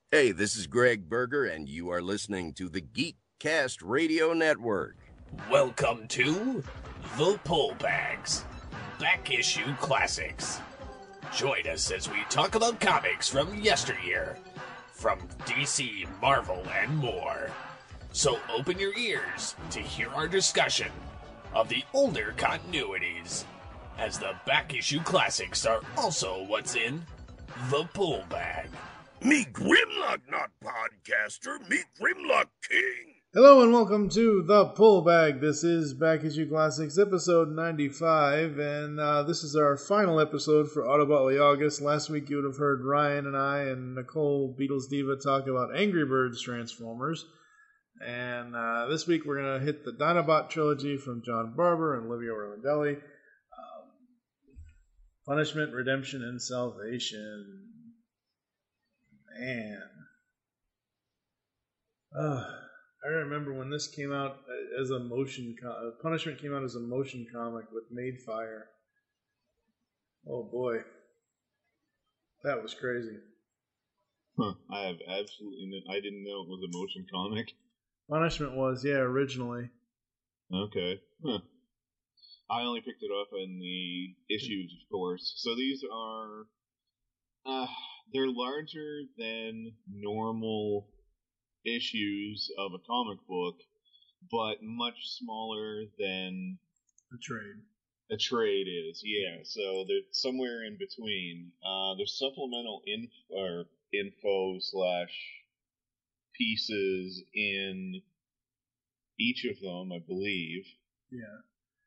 Hey, this is Greg Berger, and you are listening to the Geekcast Radio Network. Welcome to The Pull Bags, Back Issue Classics. Join us as we talk about comics from yesteryear, from DC, Marvel, and more. So open your ears to hear our discussion of the older continuities, as the back issue classics are also what's in The Pull Bag. Meet Grimlock, not podcaster. Meet Grimlock King. Hello and welcome to The Pull Bag. This is Back Issue Classics, episode 95, and this is our final episode for Autobotly August. Last week you would have heard Ryan and I and Nicole Beatles Diva talk about Angry Birds Transformers, and this week we're going to hit the Dinobot trilogy from John Barber and Livio Orlandelli. Punishment, Redemption, and Salvation. Man. I remember when this came out as a motion Punishment came out as a motion comic with Madefire. Oh boy. That was crazy. Huh. I have absolutely I didn't know it was a motion comic. Punishment was, yeah, originally. Okay. Huh. I only picked it up in the issues, of course. So these are they're larger than normal issues of a comic book, but much smaller than a trade is. Yeah, so they're somewhere in between. There's supplemental info slash pieces in each of them, I believe. Yeah.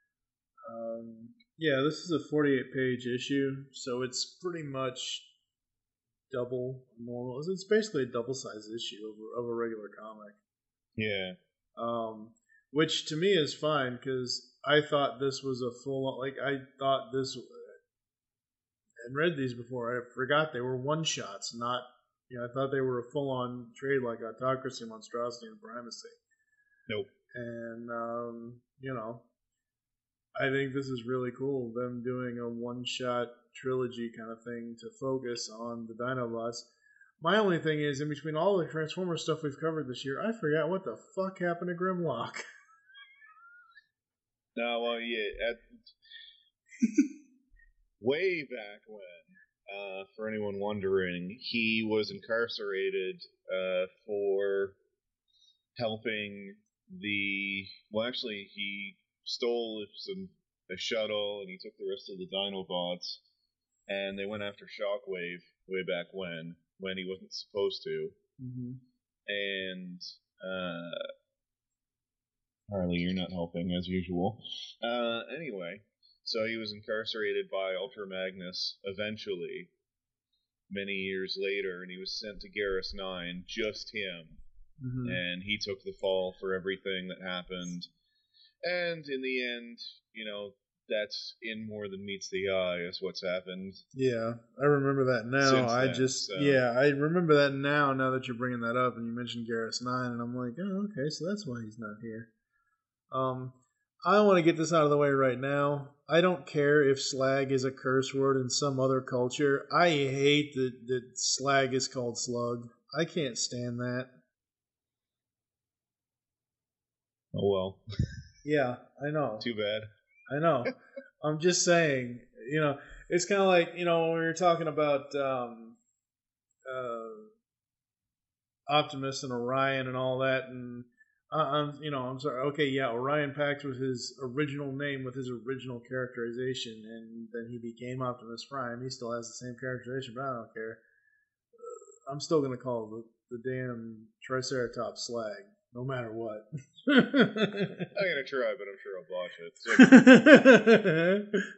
Yeah, this is a 48-page issue, so it's pretty much double normal. It's basically a double-sized issue of a regular comic. Yeah. Which to me is fine, because I thought this was a full, I thought this, and read these before, I forgot they were one-shots, not, I thought they were a full-on trade like Autocracy, Monstrosity, and Primacy. Nope. And, I think this is really cool, them doing a one-shot trilogy kind of thing to focus on the Dinobots. My only thing is, in between all the Transformers stuff we've covered this year, I forgot what the fuck happened to Grimlock. No, well, yeah, way back when, for anyone wondering, he was incarcerated for helping he stole a shuttle, and he took the rest of the Dinobots, and they went after Shockwave way back when he wasn't supposed to. Mm-hmm. And Harley, you're not helping as usual. Anyway, so he was incarcerated by Ultra Magnus eventually, many years later, and he was sent to Garrus 9, just him. Mm-hmm. And he took the fall for everything that happened. And in the end, that's in More Than Meets the Eye is what's happened. Yeah, I remember that now. I remember that now that you're bringing that up and you mentioned Garrus 9, and I'm like, oh, okay, so that's why he's not here. I want to get this out of the way right now. I don't care if slag is a curse word in some other culture. I hate that slag is called slug. I can't stand that. Oh, well. Yeah, I know. Too bad. I know. I'm just saying, it's kind of like, when we were talking about Optimus and Orion and all that, and I'm sorry. Okay, yeah, Orion Pax was his original name with his original characterization, and then he became Optimus Prime. He still has the same characterization, but I don't care. I'm still gonna call the damn Triceratops slag, no matter what. I'm gonna try, but I'm sure I'll botch it.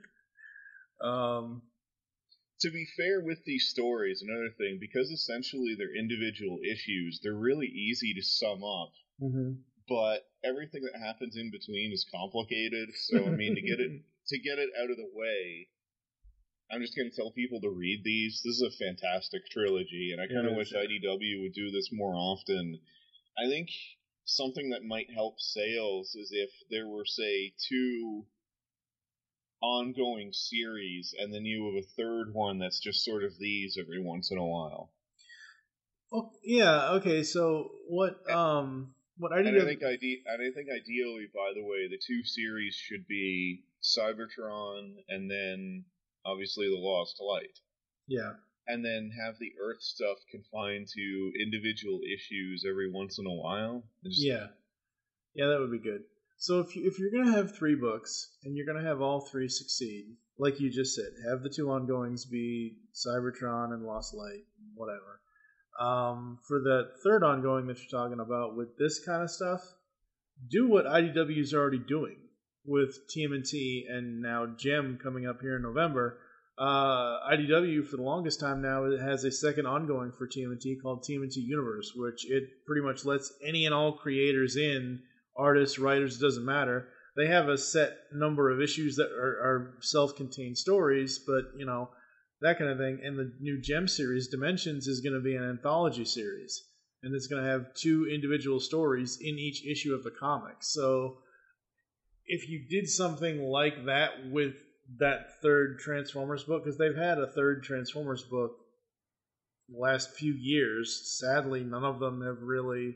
To be fair with these stories, another thing, because essentially they're individual issues, they're really easy to sum up. Mm-hmm. But everything that happens in between is complicated. So I mean, to get it out of the way, I'm just going to tell people to read these. This is a fantastic trilogy, and I kind of wish IDW would do this more often. I think something that might help sales is if there were, say, 2 ongoing series, and then you have a third one that's just sort of these every once in a while. Oh, yeah. Okay. So what? What IDW? And I think ideally, by the way, the two series should be Cybertron and then obviously the Lost Light. Yeah. And then have the Earth stuff confined to individual issues every once in a while. Yeah, that would be good. So if you're gonna have 3 books and you're gonna have all 3 succeed, like you just said, have the 2 ongoings be Cybertron and Lost Light, whatever. For the 3rd ongoing that you're talking about with this kind of stuff, do what IDW is already doing with TMNT and now Gem coming up here in November. IDW for the longest time now it has a 2nd ongoing for TMNT called TMNT Universe, which it pretty much lets any and all creators in, artists, writers, doesn't matter. They have a set number of issues that are self-contained stories, but that kind of thing. And the new Gem series, Dimensions, is going to be an anthology series, and it's going to have 2 individual stories in each issue of the comic. So if you did something like that with that 3rd Transformers book, because they've had a 3rd Transformers book the last few years. Sadly, none of them have really.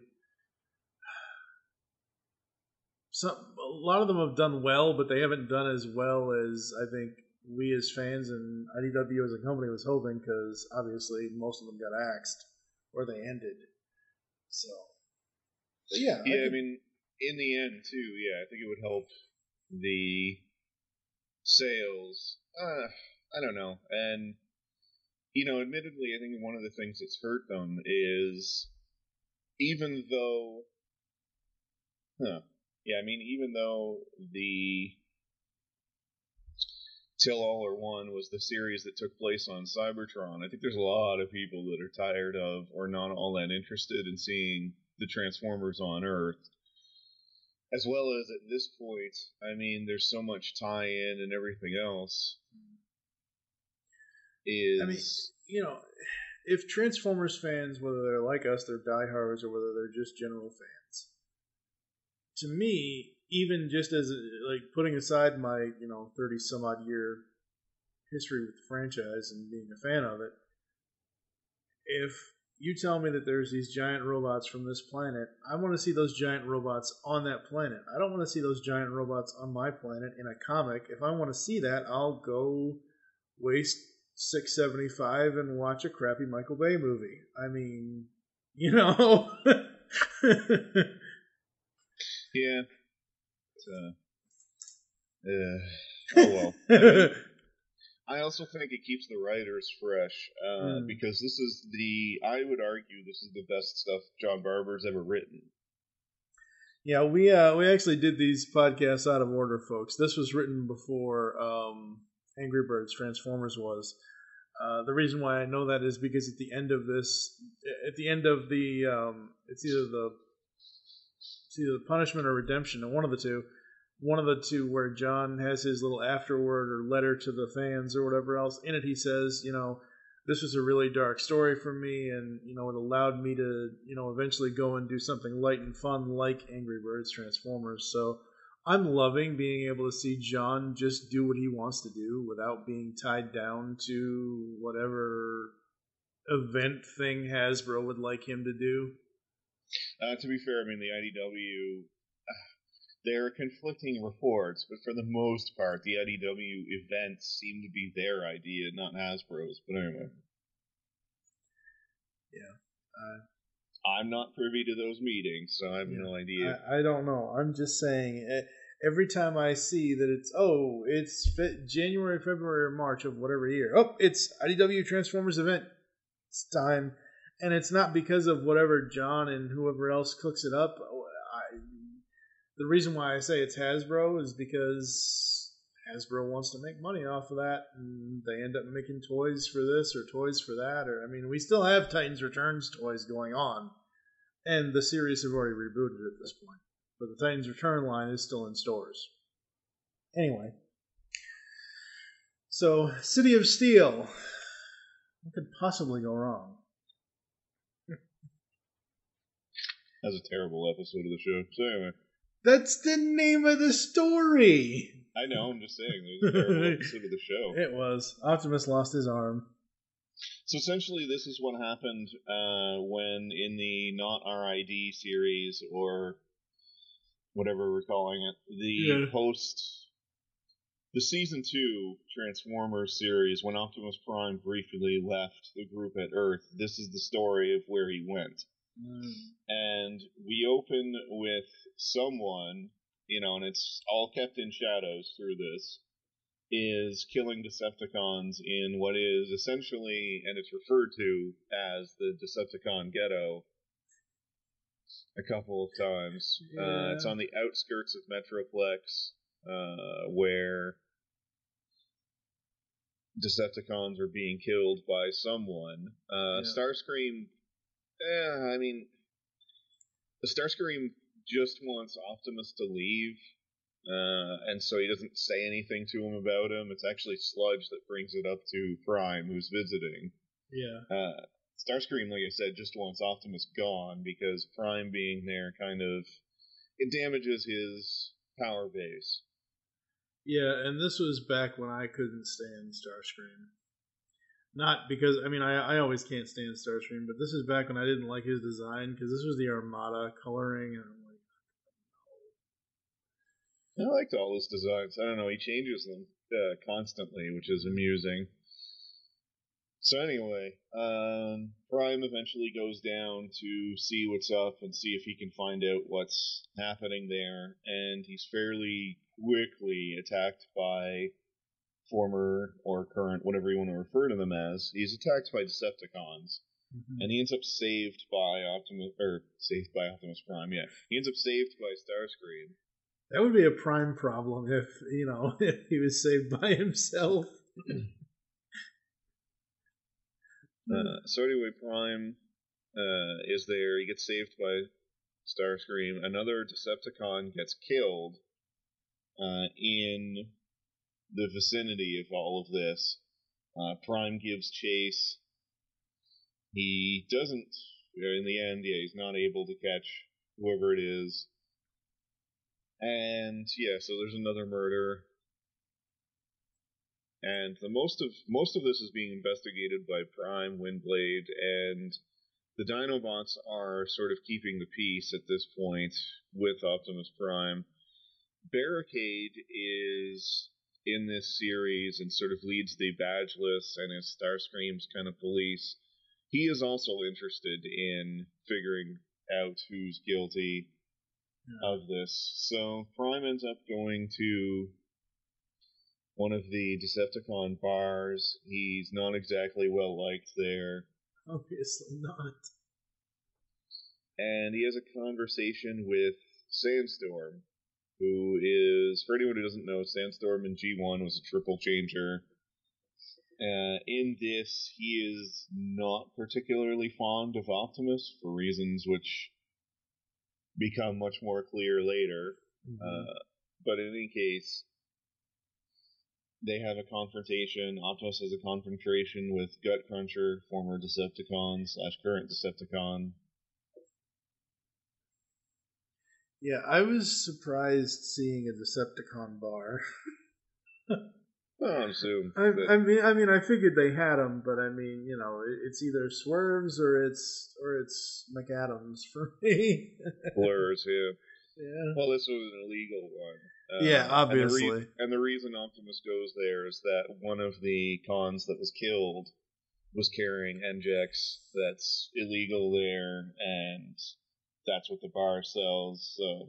A lot of them have done well, but they haven't done as well as I think we as fans and IDW as a company was hoping, because obviously most of them got axed or they ended. So, yeah. I mean, in the end, too, yeah, I think it would help the sales. I don't know. And, admittedly, I think one of the things that's hurt them is even though the Till All Are One was the series that took place on Cybertron, I think there's a lot of people that are tired of or not all that interested in seeing the Transformers on Earth. As well as at this point, I mean, there's so much tie-in and everything else. If Transformers fans, whether they're like us, they're diehards, or whether they're just general fans, to me, even just as putting aside my 30 some odd year history with the franchise and being a fan of it, if you tell me that there's these giant robots from this planet, I want to see those giant robots on that planet. I don't want to see those giant robots on my planet in a comic. If I want to see that, I'll go waste $6.75 and watch a crappy Michael Bay movie. I mean, Yeah. Oh well. I also think it keeps the writers fresh, because I would argue this is the best stuff John Barber's ever written. Yeah, we actually did these podcasts out of order, folks. This was written before Angry Birds Transformers was. The reason why I know that is because at the end of the it's either the Punishment or Redemption, and one of the two where John has his little afterword or letter to the fans or whatever else. In it he says, this was a really dark story for me, and it allowed me to eventually go and do something light and fun like Angry Birds Transformers. So I'm loving being able to see John just do what he wants to do without being tied down to whatever event thing Hasbro would like him to do. To be fair, I mean, the IDW, there are conflicting reports, but for the most part, the IDW events seem to be their idea, not Hasbro's. But anyway. Yeah. I'm not privy to those meetings, so I have no idea. I don't know. I'm just saying, every time I see that it's January, February, or March of whatever year. Oh, it's IDW Transformers event. It's time. And it's not because of whatever John and whoever else cooks it up. The reason why I say it's Hasbro is because Hasbro wants to make money off of that, and they end up making toys for this or toys for that. We still have Titans Returns toys going on, and the series have already rebooted at this point. But the Titans Return line is still in stores. Anyway. So, City of Steel. What could possibly go wrong? That was a terrible episode of the show. So anyway. That's the name of the story. I know, I'm just saying. It was a terrible episode of the show. It was. Optimus lost his arm. So essentially, this is what happened when in the Not RID series, or whatever we're calling it, the Season 2 Transformers series, when Optimus Prime briefly left the group at Earth. This is the story of where he went. And we open with someone, and it's all kept in shadows through this, is killing Decepticons in what is essentially, and it's referred to as the Decepticon Ghetto a couple of times. Yeah. It's on the outskirts of Metroplex, where Decepticons are being killed by someone. Starscream, Starscream just wants Optimus to leave, and so he doesn't say anything to him about him. It's actually Sludge that brings it up to Prime, who's visiting. Yeah. Starscream, like I said, just wants Optimus gone, because Prime being there it damages his power base. Yeah, and this was back when I couldn't stand Starscream. Not because, I always can't stand Starscream, but this is back when I didn't like his design, because this was the Armada coloring, and I'm like, I liked all his designs. I don't know, he changes them constantly, which is amusing. So anyway, Prime eventually goes down to see what's up and see if he can find out what's happening there, and he's fairly quickly attacked by former or current, whatever you want to refer to them as. He's attacked by Decepticons, and he ends up saved by Optimus Prime. Yeah, he ends up saved by Starscream. That would be a Prime problem if he was saved by himself. So anyway, Prime is there. He gets saved by Starscream. Another Decepticon gets killed in the vicinity of all of this. Prime gives chase. He doesn't, in the end, he's not able to catch whoever it is. And so there's another murder. And most of this is being investigated by Prime, Windblade, and the Dinobots are sort of keeping the peace at this point with Optimus Prime. Barricade is in this series and sort of leads the Badgeless and is Starscream's kind of police. He is also interested in figuring out who's guilty of this. So Prime ends up going to one of the Decepticon bars. He's not exactly well liked there. Obviously not. And he has a conversation with Sandstorm, who is, for anyone who doesn't know, Sandstorm in G1 was a triple changer. In this, he is not particularly fond of Optimus for reasons which become much more clear later. But in any case, they have a confrontation. Optimus has a confrontation with Gut Cruncher, former Decepticon / current Decepticon. Yeah, I was surprised seeing a Decepticon bar. I assume. I mean, I figured they had them, but it's either Swerves or it's McAdams for me. Blurs, yeah. Yeah. Well, this was an illegal one. Yeah, obviously. And the reason Optimus goes there is that one of the cons that was killed was carrying NGEX that's illegal there, and that's what the bar sells. So,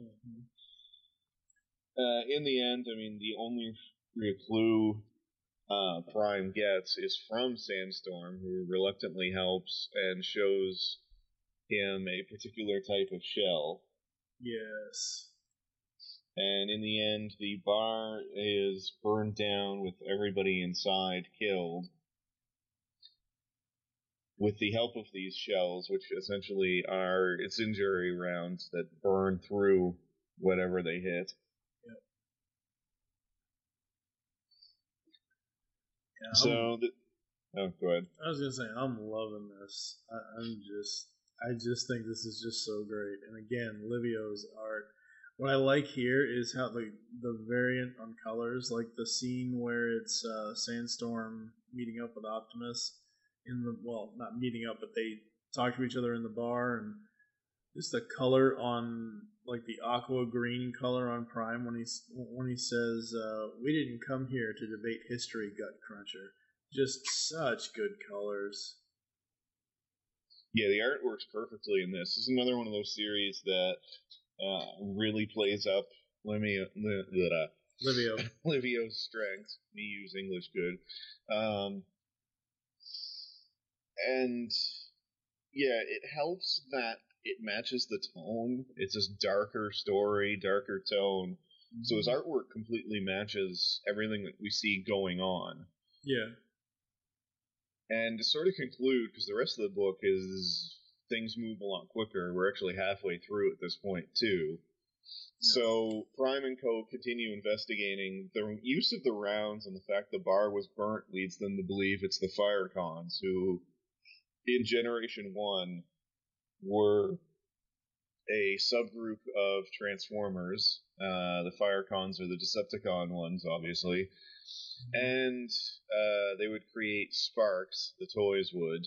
in the end, the only real clue Prime gets is from Sandstorm, who reluctantly helps and shows him a particular type of shell. Yes. And in the end, the bar is burned down with everybody inside killed, with the help of these shells, which essentially are incendiary rounds that burn through whatever they hit. Yep. Yeah, go ahead. I was gonna say, I'm loving this. I just think this is just so great. And again, Livio's art. What I like here is how the variant on colors, like the scene where it's Sandstorm meeting up with Optimus, not meeting up, but they talk to each other in the bar, and just the color on, like, the aqua green color on Prime when he says, "We didn't come here to debate history, Gut Cruncher." Just such good colors. Yeah, the art works perfectly in this. This is another one of those series that really plays up Livio's strengths. Me use English good. And yeah, it helps that it matches the tone. It's this darker story, darker tone. Mm-hmm. So his artwork completely matches everything that we see going on. Yeah. And to sort of conclude, because the rest of the book is things move a lot quicker. We're actually halfway through at this point, too. So Prime and Co. continue investigating. The use of the rounds and the fact the bar was burnt leads them to believe it's the Firecons, who, in Generation 1, were a subgroup of Transformers. The Firecons are the Decepticon ones, obviously. And they would create Sparks, the toys would.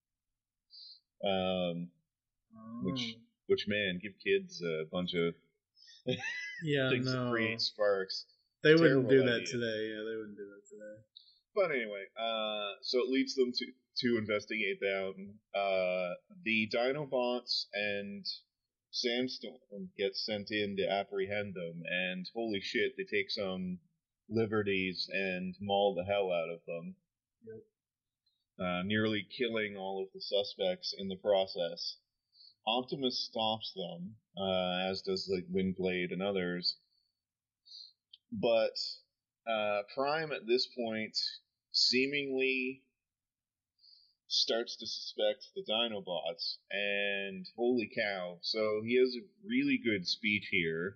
Which, man, give kids a bunch of things to create Sparks. They wouldn't do that today. Yeah, they wouldn't do that today. But anyway, so it leads them to investigate them. The Dinobots and Sandstorm get sent in to apprehend them, and holy shit, they take some liberties and maul the hell out of them. Yep. Nearly killing all of the suspects in the process. Optimus stops them, as does like Windblade and others. But Prime at this point seemingly starts to suspect the Dinobots, and holy cow. So he has a really good speech here,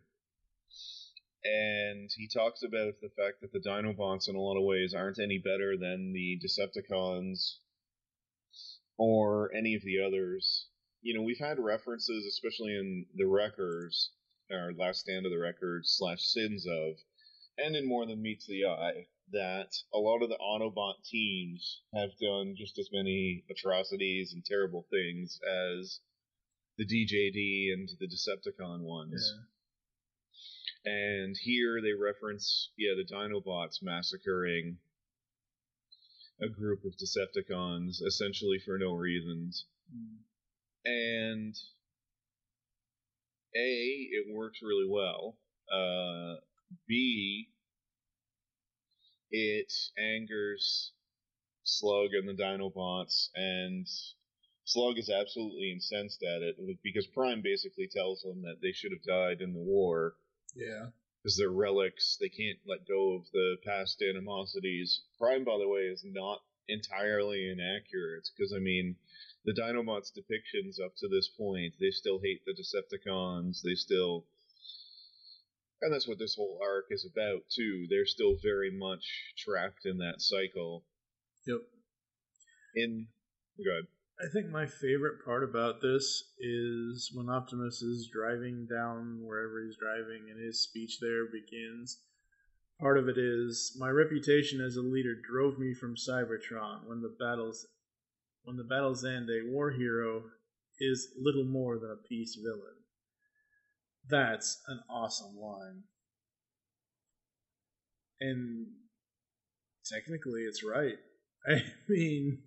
and he talks about the fact that the Dinobots in a lot of ways aren't any better than the Decepticons or any of the others. You know, we've had references, especially in the Wreckers, or Last Stand of the Wreckers / Sins of, and in More Than Meets the Eye, that a lot of the Autobot teams have done just as many atrocities and terrible things as the DJD and the Decepticon ones. Yeah. And here they reference, the Dinobots massacring a group of Decepticons, essentially for no reasons. And A, it works really well. B, it angers Slug and the Dinobots, and Slug is absolutely incensed at it, because Prime basically tells them that they should have died in the war. Yeah. Because they're relics, they can't let go of the past animosities. Prime, by the way, is not entirely inaccurate, because, I mean, the Dinobots' depictions up to this point, they still hate the Decepticons, they still... And that's what this whole arc is about, too. They're still very much trapped in that cycle. Yep. Go ahead. I think my favorite part about this is when Optimus is driving down wherever he's driving and his speech there begins. Part of it is, my reputation as a leader drove me from Cybertron. When the battles end, a war hero is little more than a peace villain. That's an awesome line. And technically it's right. I mean,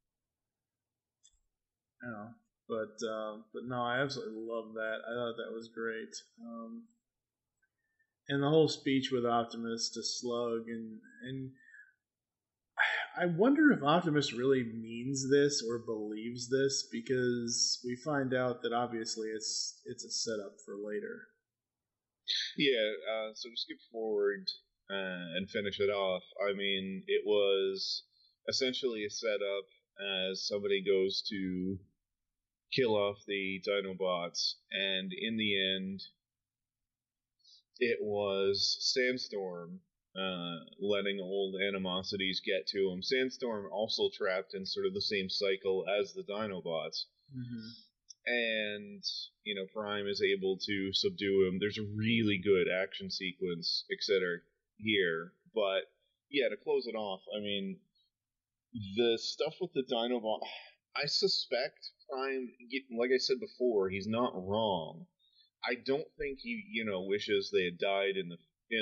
but no, I absolutely love that. I thought that was great. And the whole speech with Optimus to Slug, and I wonder if Optimus really means this or believes this, because we find out that obviously it's a setup for later. Yeah, so to skip forward and finish it off, I mean, it was essentially a setup as somebody goes to kill off the Dinobots, and in the end, it was Sandstorm letting old animosities get to him. Sandstorm also trapped in sort of the same cycle as the Dinobots. Mm-hmm. And, Prime is able to subdue him. There's a really good action sequence, etc. here. But, yeah, to close it off, I mean, the stuff with the Dinobot, I suspect Prime, like I said before, he's not wrong. I don't think he, wishes they had died in the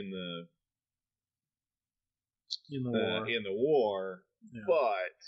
war. Yeah. But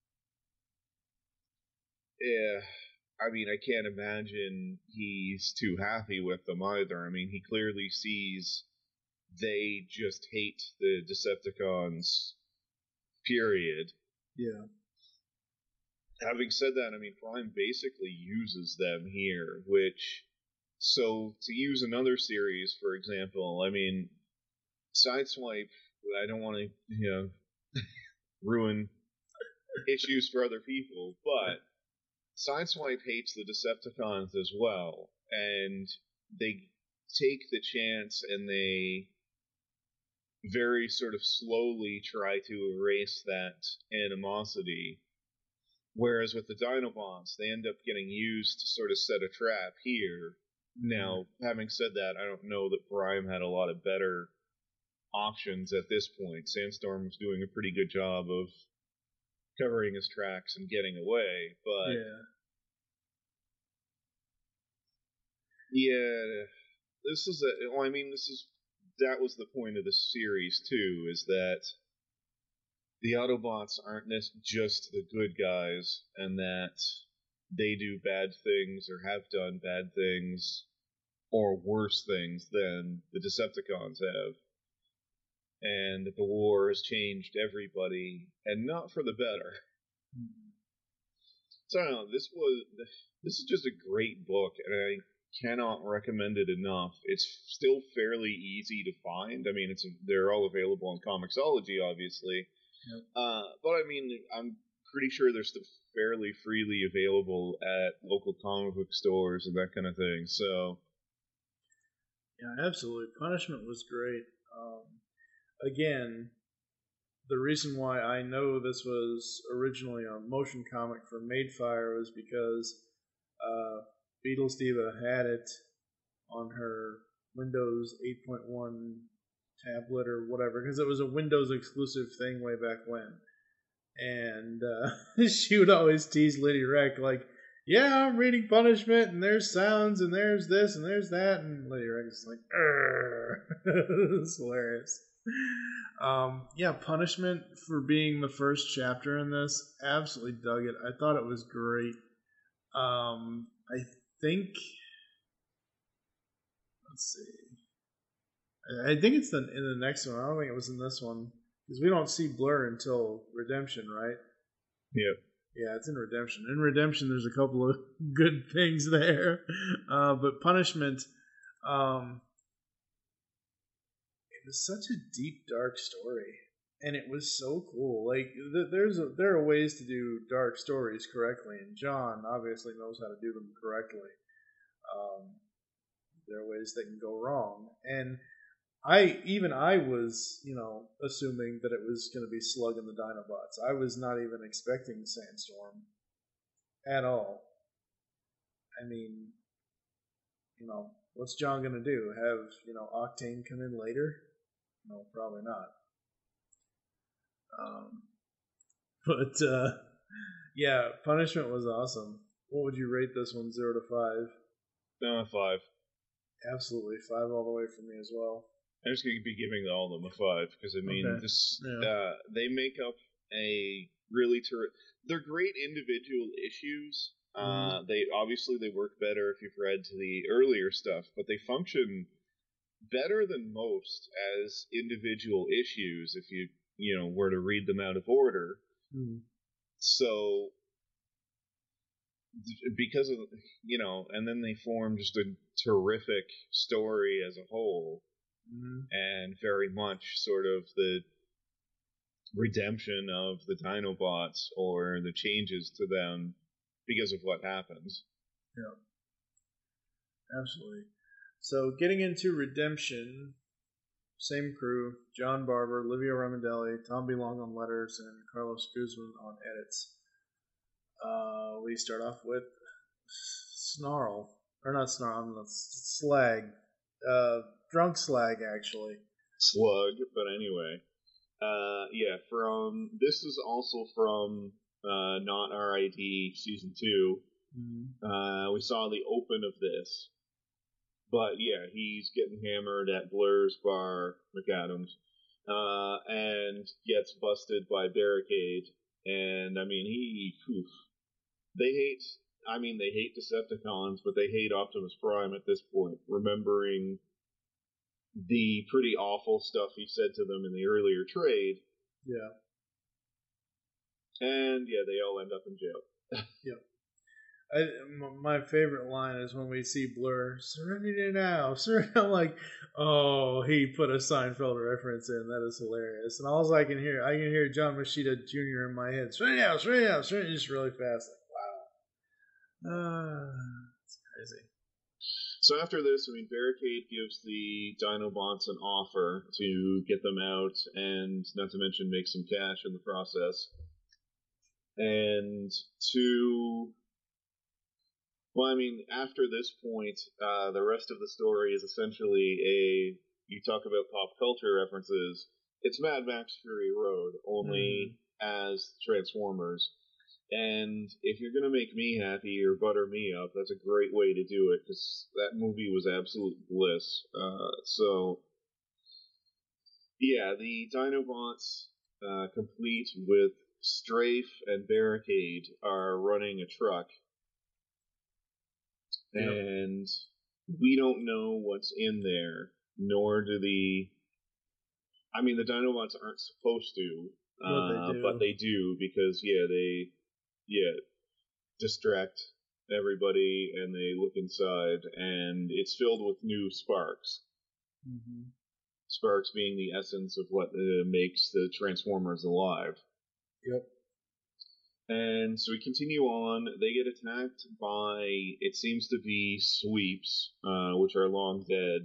I mean, I can't imagine he's too happy with them either. I mean, he clearly sees they just hate the Decepticons, period. Yeah. Having said that, I mean, Prime basically uses them here, so to use another series, for example, I mean, Sideswipe, I don't want to, ruin issues for other people, but Sideswipe hates the Decepticons as well, and they take the chance and they very sort of slowly try to erase that animosity. Whereas with the Dinobots, they end up getting used to sort of set a trap here. Now, having said that, I don't know that Prime had a lot of better options at this point. Sandstorm was doing a pretty good job of covering his tracks and getting away, but that was the point of the series too, is that the Autobots aren't just the good guys, and that they do bad things or have done bad things or worse things than the Decepticons have. And that the war has changed everybody, and not for the better. Mm-hmm. So I don't know, this is just a great book, and I cannot recommend it enough. It's still fairly easy to find. I mean, they're all available on Comixology, obviously. Yep. But I mean, I'm pretty sure they're still fairly freely available at local comic book stores and that kind of thing. So, yeah, absolutely. Punishment was great. Again, the reason why I know this was originally a motion comic for Madefire was because Beatles Diva had it on her Windows 8.1 tablet or whatever, because it was a Windows exclusive thing way back when. And she would always tease Lady Rec, like, yeah, I'm reading Punishment, and there's sounds, and there's this, and there's that, and Lady Rec is like, it's hilarious. Yeah, Punishment, for being the first chapter in this, absolutely dug it. I thought it was great. I think, let's see, I think it's in the next one. I don't think it was in this one, because we don't see Blur until Redemption, right? Yep. Yeah, it's in Redemption. In Redemption, there's a couple of good things there, but Punishment, it was such a deep, dark story, and it was so cool. Like, there are ways to do dark stories correctly, and John obviously knows how to do them correctly. There are ways that can go wrong, and I was, assuming that it was going to be Slug and the Dinobots. I was not even expecting Sandstorm at all. I mean, what's John going to do? Have, Octane come in later? No, probably not. But yeah, Punishment was awesome. What would you rate this one, 0 to 5? 5. Absolutely, 5 all the way for me as well. I'm just going to be giving all of them a 5, because I mean, they make up a really they're great individual issues. They work better if you've read to the earlier stuff, but they function better than most as individual issues if you were to read them out of order. So because of and then they form just a terrific story as a whole. And very much sort of the redemption of the Dinobots, or the changes to them because of what happens. Yeah, absolutely. So getting into Redemption, same crew: John Barber, Livia Ramondelli, Tom B. Long on letters, and Carlos Guzman on edits. We start off with Snarl, or not Snarl, Slag. Drunk Slag, actually. Slug, but anyway. This is also from Not R.I.D. Season 2. Mm-hmm. We saw the open of this. But yeah, he's getting hammered at Blur's bar, McAdams, and gets busted by Barricade. And I mean, they hate Decepticons, but they hate Optimus Prime at this point, remembering the pretty awful stuff he said to them in the earlier trade. Yeah. And yeah, they all end up in jail. Yep. My favorite line is when we see Blur, "Serenity now, Serenity." I'm like, oh, he put a Seinfeld reference in. That is hilarious. And all I can hear John Machida Jr. in my head. "Serenity now, Serenity now, Serenity," just really fast. Like, wow. It's crazy. So after this, I mean, Barricade gives the Dinobots an offer to get them out, and not to mention make some cash in the process. And after this point, the rest of the story is essentially you talk about pop culture references, it's Mad Max Fury Road, only as Transformers. And if you're going to make me happy or butter me up, that's a great way to do it, because that movie was absolute bliss. The Dinobots, complete with Strafe and Barricade, are running a truck. Yep. And we don't know what's in there, nor do the Dinobots aren't supposed to, but they do, because they distract everybody, and they look inside, and it's filled with new sparks. Mm-hmm. Sparks being the essence of what makes the Transformers alive. Yep. And so we continue on. They get attacked by, it seems to be, sweeps, which are long dead.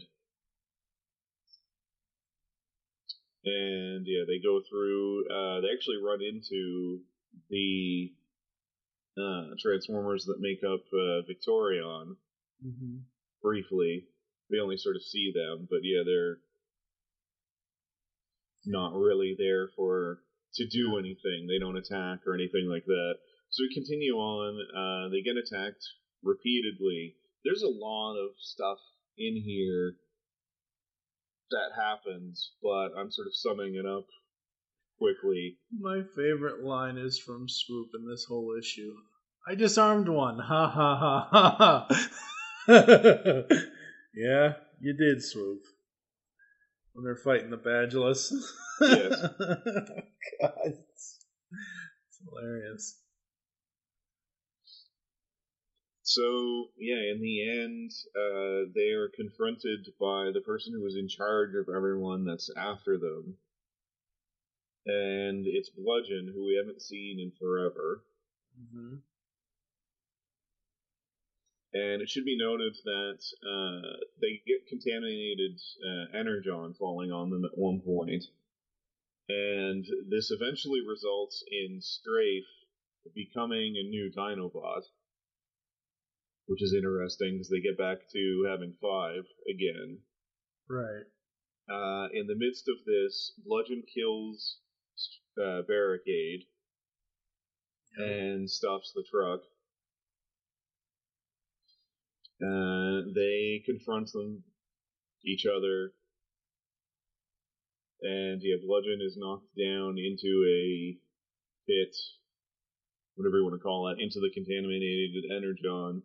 And they go through, they actually run into the Transformers that make up Victorion. Mm-hmm. Briefly. We only sort of see them, but they're not really there to do anything. They don't attack or anything like that. So we continue on. They get attacked repeatedly. There's a lot of stuff in here that happens, but I'm sort of summing it up quickly. My favorite line is from Swoop in this whole issue. "I disarmed one. Ha ha ha ha ha." Yeah, you did, Swoop. When they're fighting the Badulus. Yes. God, it's hilarious. So, in the end, they are confronted by the person who was in charge of everyone that's after them. And it's Bludgeon, who we haven't seen in forever. Mm-hmm. And it should be noted that they get contaminated energon falling on them at one point. And this eventually results in Strafe becoming a new Dinobot, which is interesting because they get back to having 5 again. Right. In the midst of this, Bludgeon kills Barricade and stops the truck. They confront each other, and Bludgeon is knocked down into a pit, whatever you want to call it, into the contaminated energon.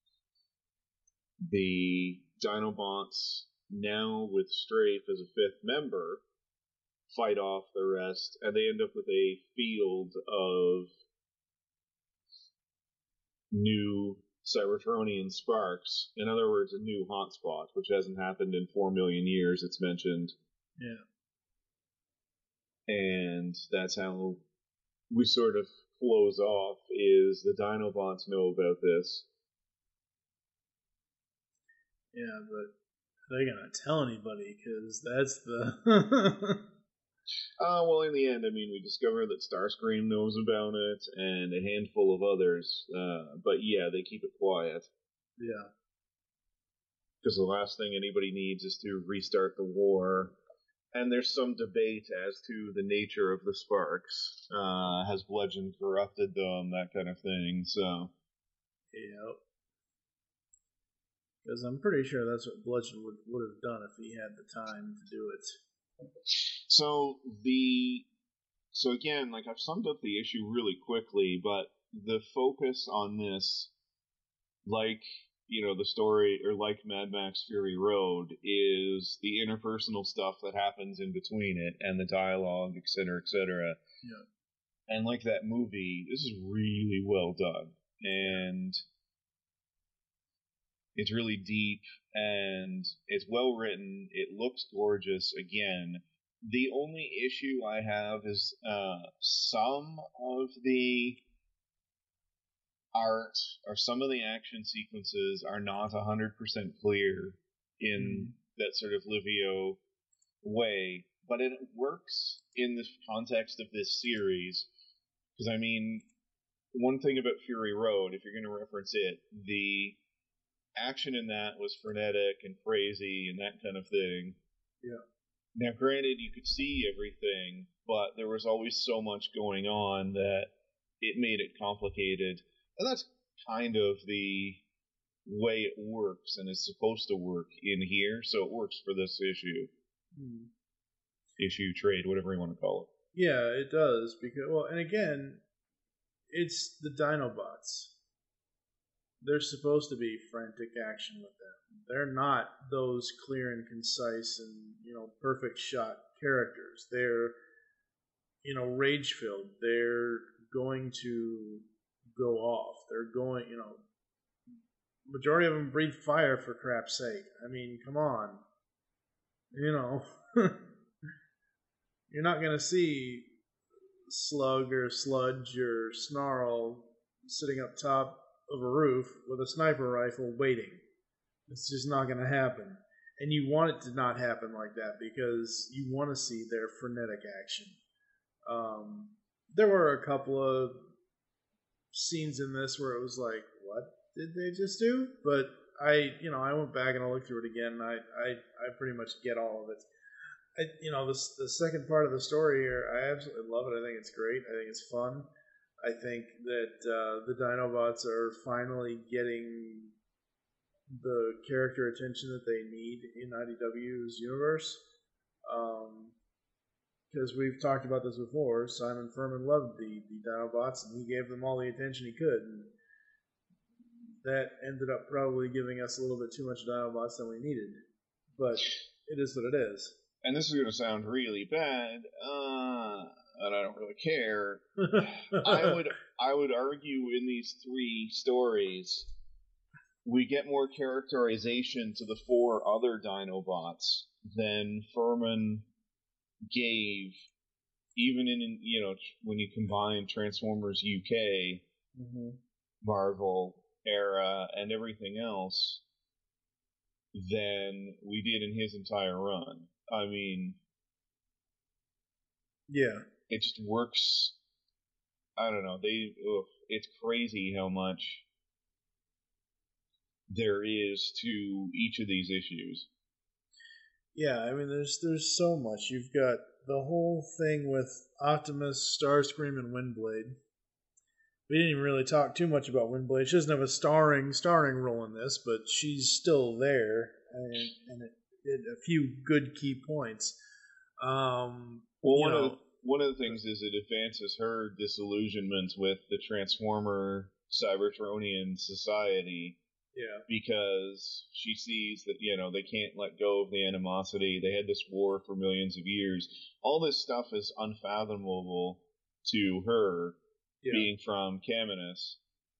The Dinobots, now with Strafe as a 5th member, fight off the rest, and they end up with a field of new Cybertronian sparks. In other words, a new hotspot, which hasn't happened in 4 million years, it's mentioned. Yeah. And that's how we sort of close off, is the Dinobots know about this. Yeah, but they're going to tell anybody, because that's the... Well, in the end, we discover that Starscream knows about it, and a handful of others, but they keep it quiet. Yeah. Because the last thing anybody needs is to restart the war, And there's some debate as to the nature of the sparks. Has Bludgeon corrupted them? That kind of thing. So, yep. Because I'm pretty sure that's what Bludgeon would have done if he had the time to do it. So again, like I've summed up the issue really quickly, but the focus on this, like the story, or like Mad Max Fury Road, is the interpersonal stuff that happens in between it and the dialogue, etc., etc. Yeah. And like that movie, this is really well done, and it's really deep, and it's well written. It looks gorgeous. Again, the only issue I have is some of the art or some of the action sequences are not 100% clear in that sort of Livio way, but it works in the context of this series. Because, I mean, one thing about Fury Road, if you're going to reference it, the action in that was frenetic and crazy and that kind of thing. Yeah. Now, granted, you could see everything, but there was always so much going on that it made it complicated. And that's kind of the way it works and is supposed to work in here, so it works for this issue. Issue, trade, whatever you want to call it. Yeah, it does. Because, well, and again, it's the Dinobots. They're supposed to be frantic action with them. They're not those clear and concise and, perfect shot characters. They're, rage-filled. They're going to go off. They're going, majority of them breathe fire, for crap's sake. I mean, come on. You're not going to see Slug or Sludge or Snarl sitting up top of a roof with a sniper rifle waiting. It's just not going to happen. And you want it to not happen like that because you want to see their frenetic action. There were a couple of scenes in this where it was like, what did they just do? But I went back and I looked through it again, and I pretty much get all of it. The second part of the story here, I absolutely love it. I think it's great. I think it's fun. I think that the Dinobots are finally getting the character attention that they need in IDW's universe. Because we've talked about this before, Simon Furman loved the Dinobots, and he gave them all the attention he could. And that ended up probably giving us a little bit too much Dinobots than we needed. But it is what it is. And this is going to sound really bad, and I don't really care. I would argue in these three stories, we get more characterization to the 4 other Dinobots than Furman gave, even in when you combine Transformers UK, Marvel era, and everything else, than we did in his entire run. I mean, yeah, it just works. I don't know. It's crazy how much there is to each of these issues. Yeah, I mean, there's so much. You've got the whole thing with Optimus, Starscream, and Windblade. We didn't even really talk too much about Windblade. She doesn't have a starring role in this, but she's still there, and a few good key points. One of the things is it advances her disillusionment with the Transformer Cybertronian society. Yeah. Because she sees that, they can't let go of the animosity. They had this war for millions of years. All this stuff is unfathomable to her, being from Caminus.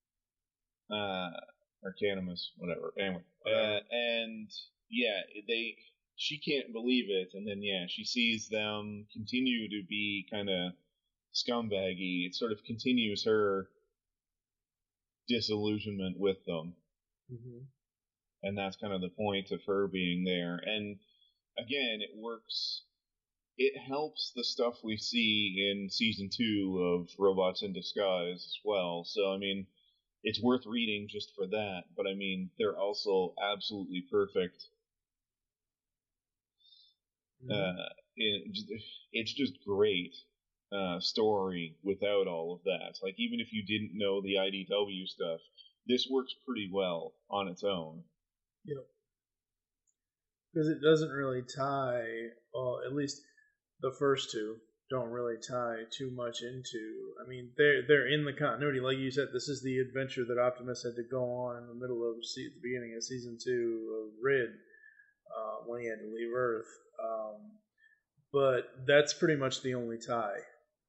Or Canimus, whatever. Anyway. And, yeah, she can't believe it. And then, she sees them continue to be kind of scumbaggy. It sort of continues her disillusionment with them. And that's kind of the point of her being there. And again, it works. It helps the stuff we see in season 2 of Robots in Disguise as well. So, I mean, it's worth reading just for that. But I mean, they're also absolutely perfect it's just great story without all of that. Like, even if you didn't know the IDW stuff, this works pretty well on its own. Yep. Because it doesn't really tie, well, at least the first two don't really tie too much into. I mean, they're in the continuity, like you said. This is the adventure that Optimus had to go on in the middle of the beginning of season 2 of Rid, when he had to leave Earth. But that's pretty much the only tie.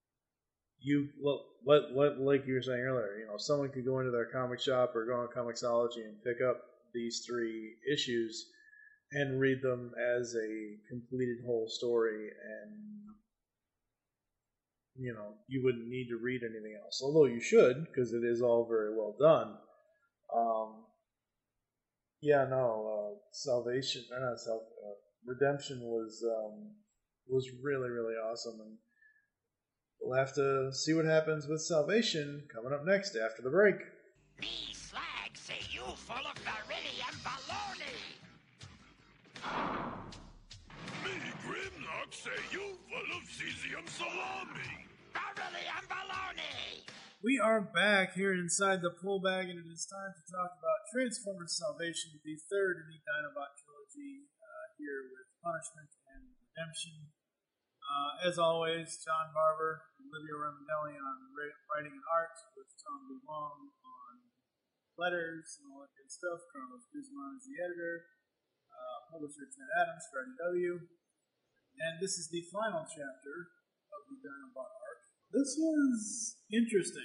Like you were saying earlier, someone could go into their comic shop or go on Comixology and pick up these 3 issues and read them as a completed whole story, and you wouldn't need to read anything else. Although you should, because it is all very well done. Redemption was really, really awesome, and we'll have to see what happens with Salvation coming up next after the break. Me slag say you full of beryllium baloney. Me Grimlock say you full of cesium salami. Beryllium baloney. We are back here inside the pull bag, and it is time to talk about Transformers Salvation, the third in the Dinobot trilogy, here with Punishment and Redemption. As always, John Barber, Olivia Ramondelli on writing and art, with Tom DeLong on letters and all that good stuff. Carlos Guzman is the editor. Publisher Ted Adams for IDW. And this is the final chapter of the Dinobot arc. This was interesting.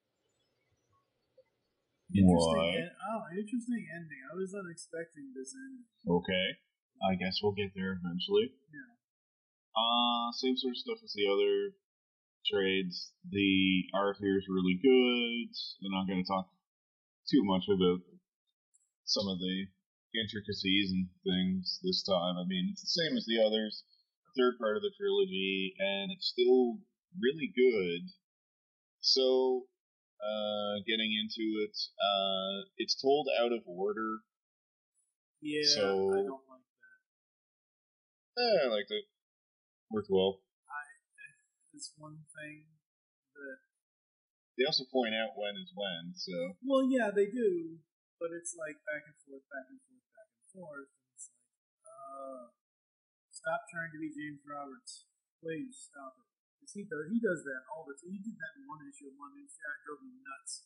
Interesting ending. I was unexpecting this ending. Okay. I guess we'll get there eventually. Yeah. Same sort of stuff as the other trades. The art here is really good. I'm not going to talk too much about some of the intricacies and things this time. I mean, it's the same as the others. Third part of the trilogy, and it's still really good. So, getting into it, it's told out of order. Yeah, so, I don't like that. I liked it. Worked well. It's one thing that... They also point out when is when, so... Well, yeah, they do, but it's like back and forth, back and forth, back and forth. And it's like, stop trying to be James Roberts. Please, stop it. Because he does that all the time. He did that in one issue. It drove me nuts.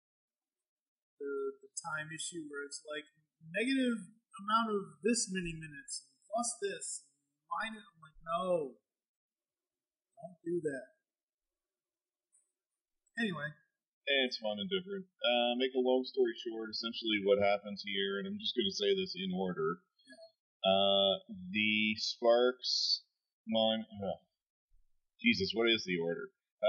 The time issue where it's like, negative amount of this many minutes, plus this, minus... I'm like, no. Don't do that. Anyway. It's fun and different. Make a long story short, essentially what happens here, and I'm just going to say this in order. Yeah. The Sparks... Jesus, what is the order?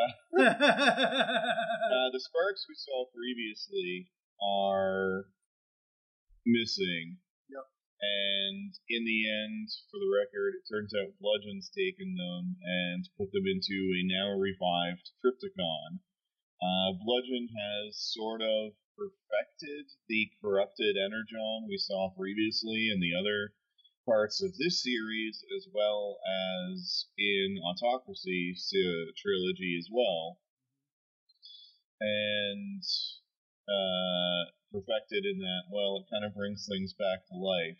The Sparks we saw previously are missing. Yep. And in the end, for the record, it turns out Bludgeon's taken them and put them into a now revived Trypticon. Bludgeon has sort of perfected the corrupted Energon we saw previously in the other parts of this series, as well as in Autocracy trilogy as well. And perfected in that, well, it kind of brings things back to life.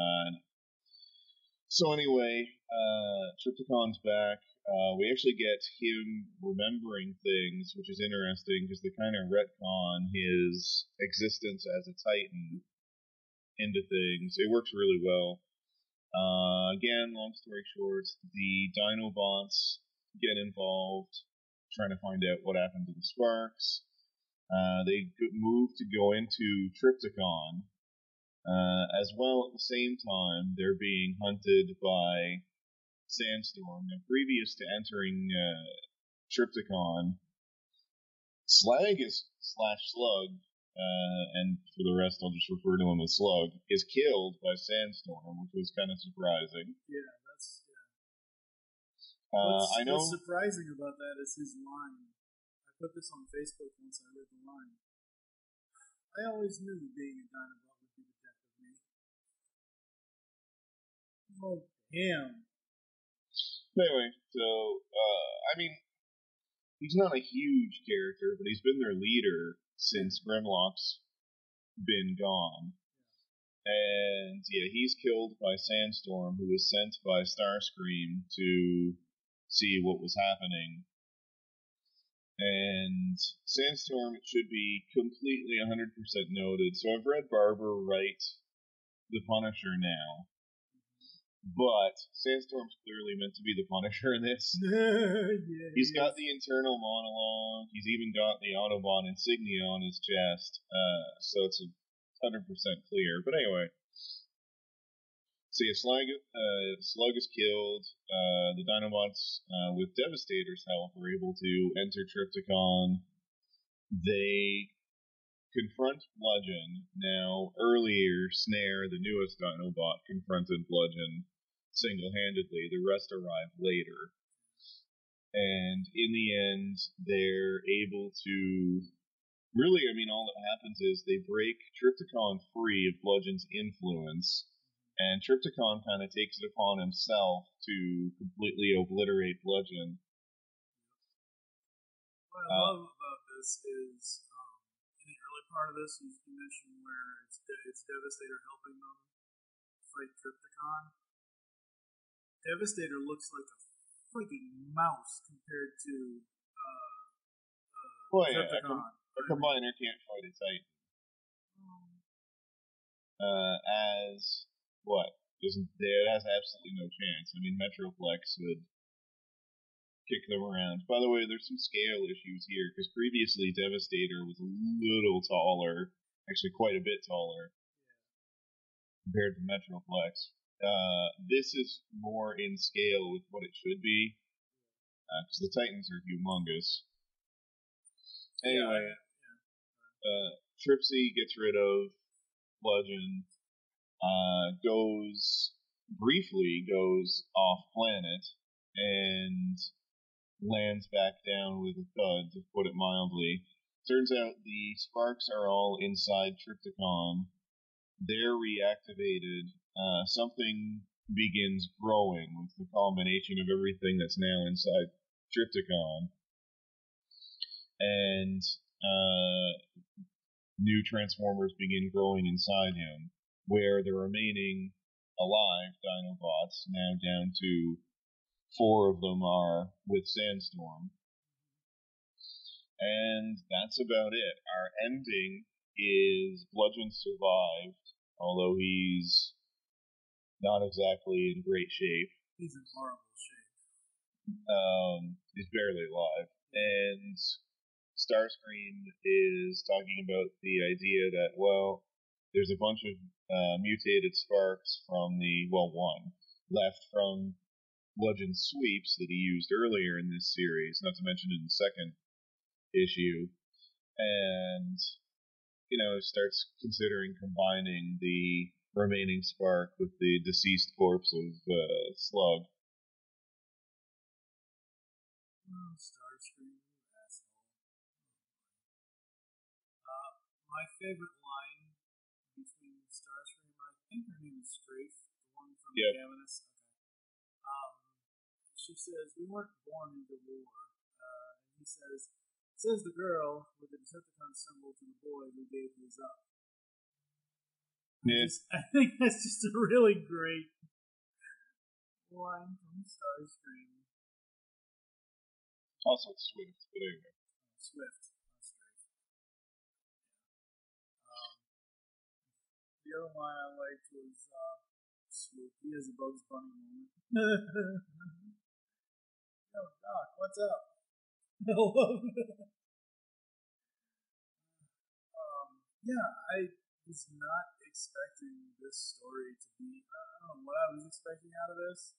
So anyway, Trypticon's back. We actually get him remembering things, which is interesting because they kind of retcon his existence as a Titan into things. It works really well. Again, long story short, the Dinobots get involved, trying to find out what happened to the Sparks. They move to go into Trypticon. As well, at the same time, they're being hunted by Sandstorm. Now, previous to entering Trypticon, Slag is /Slug, and for the rest, I'll just refer to him as Slug, is killed by Sandstorm, which was kind of surprising. Yeah, that's... I know. What's surprising about that is his line. I put this on Facebook once I read the line. I always knew being a Dinobot would be the death of me. I'm like, damn. Anyway, so, I mean, he's not a huge character, but he's been their leader since Grimlock's been gone. And, yeah, he's killed by Sandstorm, who was sent by Starscream to see what was happening. And Sandstorm, it should be completely 100% noted. So I've read Barber write the Punisher now. But Sandstorm's clearly meant to be the Punisher in this. Yeah, he's got the internal monologue. He's even got the Autobot insignia on his chest. So it's 100% clear. But anyway. So yeah, Slug is killed. The Dinobots, with Devastator's help, are able to enter Trypticon. They confront Bludgeon. Now, earlier, Snare, the newest Dinobot, confronted Bludgeon single-handedly. The rest arrive later. And in the end, they're able to... Really, I mean, all that happens is they break Trypticon free of Bludgeon's influence, and Trypticon kind of takes it upon himself to completely obliterate Bludgeon. What I love about this is... in the early part of this, you mentioned where it's Devastator helping them fight Trypticon. Devastator looks like a freaking mouse compared to Trypticon. A combiner can't fight a Titan. As what? It has absolutely no chance. I mean, Metroplex would kick them around. By the way, there's some scale issues here, because previously Devastator was a little taller, actually quite a bit taller, compared to Metroplex. This is more in scale with what it should be, because the Titans are humongous. Anyway, Tripsy gets rid of Bludgeon, briefly goes off planet, and lands back down with a thud, to put it mildly. Turns out the sparks are all inside Trypticon. They're reactivated. Something begins growing with the combination of everything that's now inside Trypticon. And new Transformers begin growing inside him, where the remaining alive Dinobots, now down to 4 of them, are with Sandstorm. And that's about it. Our ending is Bludgeon survived, although he's not exactly in great shape. He's in horrible shape. He's barely alive. And Starscream is talking about the idea that, well, there's a bunch of mutated sparks from one left from Bludgeon's sweeps that he used earlier in this series, not to mention in the second issue, and, starts considering combining the remaining spark with the deceased corpse of Slug. Oh, Starscream, you asshole. My favorite line between Starscream, I think her name is Strafe, the one from Caminus. Okay. She says, "We weren't born into war." And he says the girl with the Decepticon symbol to the boy who gave his up. Yeah. I think that's just a really great line from Starscream. Also Swift, but anyway. Swift, not Strafe. The other line I liked was Swoop. He has a Bugs Bunny moment. Yo, Doc, what's up? I love that. I was not expecting this story to be. I don't know what I was expecting out of this.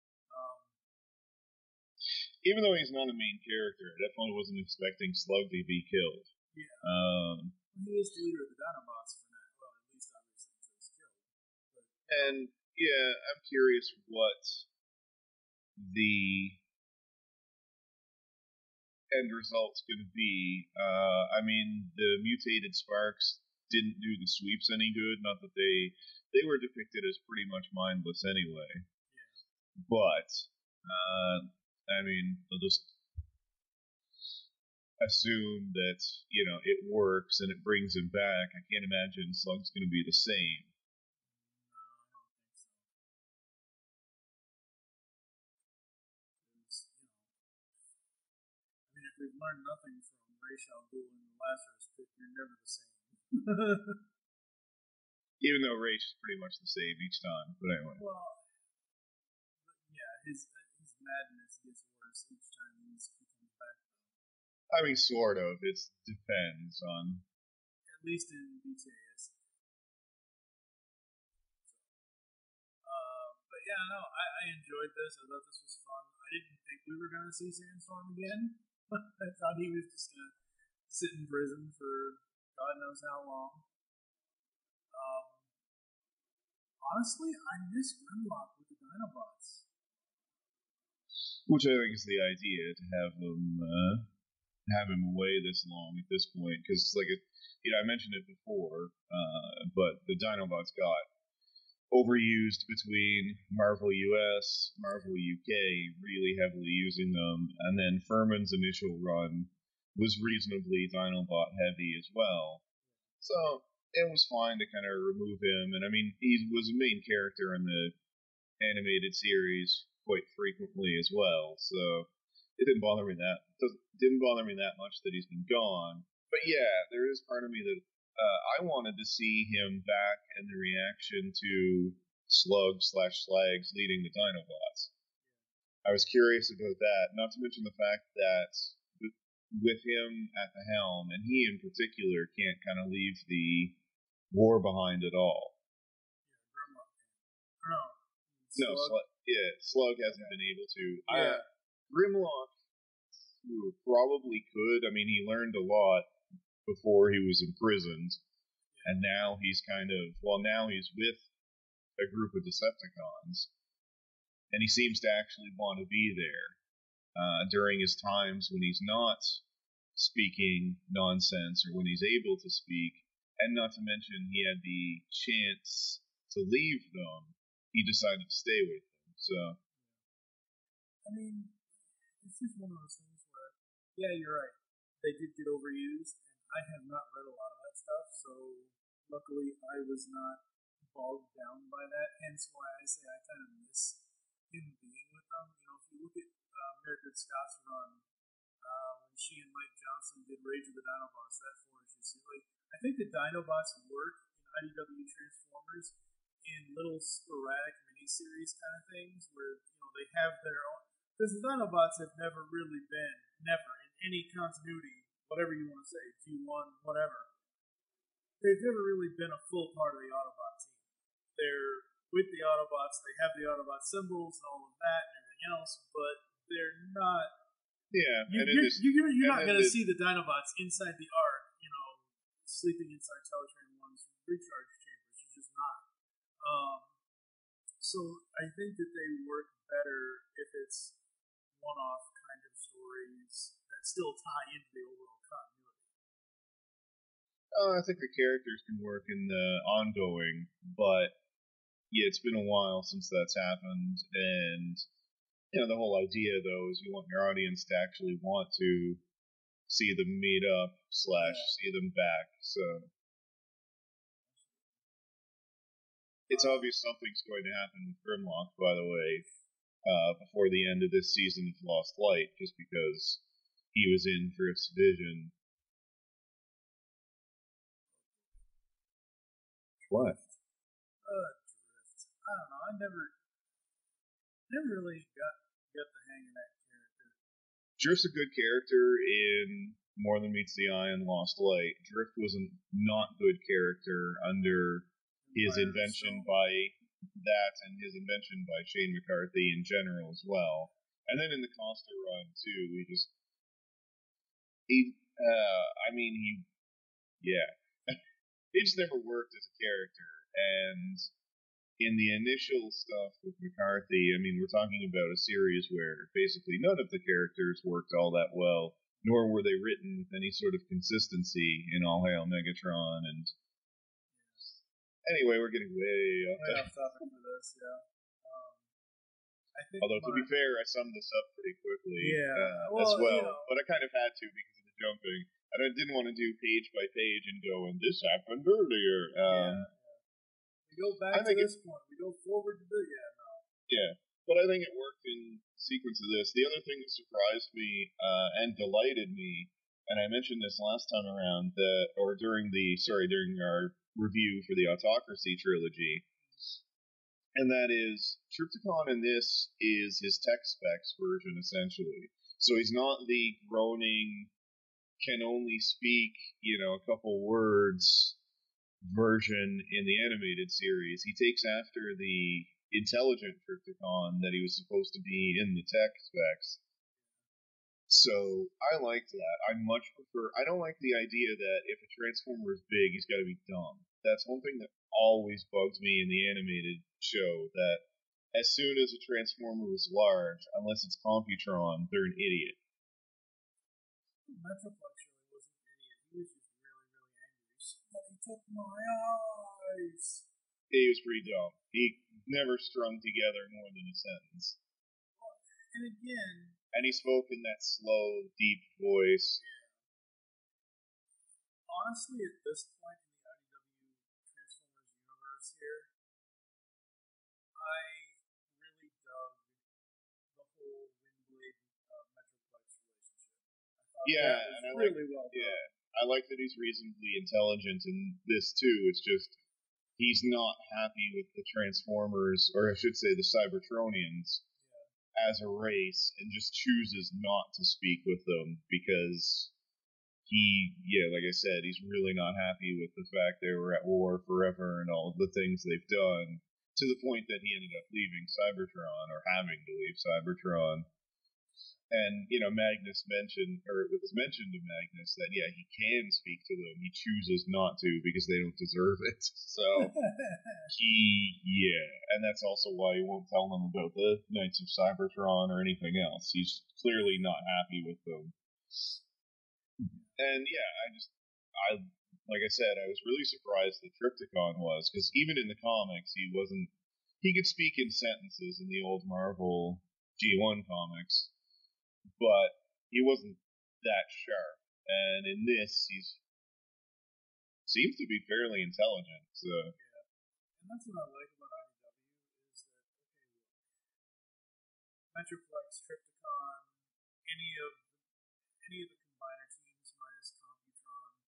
Even though he's not a main character, I definitely wasn't expecting Slug to be killed. Yeah. He is the leader of the Dinobots for now. Well, at least obviously until he's killed. But, and yeah, I'm curious what the end result's going to be. I mean, the mutated sparks didn't do the sweeps any good. Not that they were depicted as pretty much mindless anyway. Yeah. But I mean, they'll just assume that, it works and it brings him back. I can't imagine Slug's going to be the same. If we've learned nothing from Ra's al Ghul and the Lazarus Pit, you're never the same. Even though Ra's is pretty much the same each time, but anyway. Well, yeah, his madness gets worse each time he comes back, though. I mean, sort of. It depends on. At least in BTAS. But yeah, no, I enjoyed this. I thought this was fun. I didn't think we were going to see Sandstorm again. I thought he was just going to sit in prison for God knows how long. Honestly, I miss Grimlock with the Dinobots. Which I think is the idea, to have him away this long at this point, because I mentioned it before, but the Dinobots got overused between Marvel US, Marvel UK, really heavily using them, and then Furman's initial run was reasonably Dinobot heavy as well. So it was fine to kind of remove him, and I mean, he was a main character in the animated series quite frequently as well, so it didn't bother me that much that he's been gone. But yeah, there is part of me that I wanted to see him back and the reaction to Slug/Slags leading the Dinobots. I was curious about that, not to mention the fact that with him at the helm, and he in particular can't kind of leave the war behind at all. Yeah, Grimlock. Slug hasn't been able to. Yeah. Grimlock probably could. I mean, he learned a lot before he was imprisoned, and now he's now he's with a group of Decepticons, and he seems to actually want to be there during his times when he's not speaking nonsense or when he's able to speak, and not to mention he had the chance to leave them. He decided to stay with them, so. I mean, it's just one of those things where, yeah, you're right. They did get overused, and I have not read a lot of that stuff, so luckily I was not bogged down by that, hence why I say I kind of miss him being with them. If you look at Mildred Scott's run, when she and Mike Johnson did Rage of the Dinobots, that 4 issue, I think the Dinobots work in IDW Transformers in little sporadic miniseries kind of things where, they have their own, because the Dinobots have never in any continuity, whatever you want to say, G1, whatever, they've never really been a full part of the Autobot team. They're with the Autobots, they have the Autobot symbols and all of that and everything else, but they're not. Yeah, you're not going to see the Dinobots inside the Ark, sleeping inside Teletran 1's recharge chambers. You're just not. So I think that they work better if it's one-off kind of stories that still tie into the overall continuity. I think the characters can work in the ongoing, but yeah, it's been a while since that's happened, and the whole idea though is you want your audience to actually want to see them meet up / see them back. So it's obvious something's going to happen with Grimlock, by the way, before the end of this season of Lost Light, just because he was in Drift's vision. What? Drift. I don't know. I never really got the hang of that character. Drift's a good character in More Than Meets the Eye and Lost Light. Drift was a not good character under his invention by that and his invention by Shane McCarthy in general as well. And then in the Costa run, too, he just never worked as a character. And in the initial stuff with McCarthy, I mean, we're talking about a series where basically none of the characters worked all that well, nor were they written with any sort of consistency in All Hail Megatron. And anyway, we're getting way off topic for this, yeah. Although, to be fair, I summed this up pretty quickly as well. But I kind of had to because of the jumping. And I didn't want to do page by page and go, and this happened earlier. We go back to this point. We go forward to the... Yeah, but I think it worked in sequence of this. The other thing that surprised me and delighted me, and I mentioned this last time around, during our review for the Autocracy trilogy, and that is, Trypticon in this is his tech specs version, essentially. So he's not the groaning, can only speak, a couple words version in the animated series. He takes after the intelligent Trypticon that he was supposed to be in the tech specs. So I liked that. I don't like the idea that if a Transformer is big, he's got to be dumb. That's one thing that always bugs me in the animated show, that as soon as a Transformer was large, unless it's Computron, they're an idiot. Metroplex really wasn't an idiot. He was just really, really angry. Somebody took my eyes. He was pretty dumb. He never strung together more than a sentence. And again... And he spoke in that slow, deep voice. Yeah. Honestly, at this point in the IDW Transformers universe here, I really dug the whole Windblade Metroplex relationship. And I really well done. Yeah, I like that he's reasonably intelligent in this too. It's just he's not happy with the Transformers, or I should say the Cybertronians, as a race, and just chooses not to speak with them because like I said, he's really not happy with the fact they were at war forever and all of the things they've done, to the point that he ended up leaving Cybertron, or having to leave Cybertron. And, Magnus it was mentioned to Magnus that, he can speak to them. He chooses not to because they don't deserve it. So, and that's also why he won't tell them about the Knights of Cybertron or anything else. He's clearly not happy with them. And, like I said, I was really surprised that Trypticon was, because even in the comics, he could speak in sentences in the old Marvel G1 comics, but he wasn't that sharp. And in this, seems to be fairly intelligent. So. Yeah. And that's what I like about IDW, is that, okay, look, Metroplex, Trypticon, any of the combiner teams minus Computron,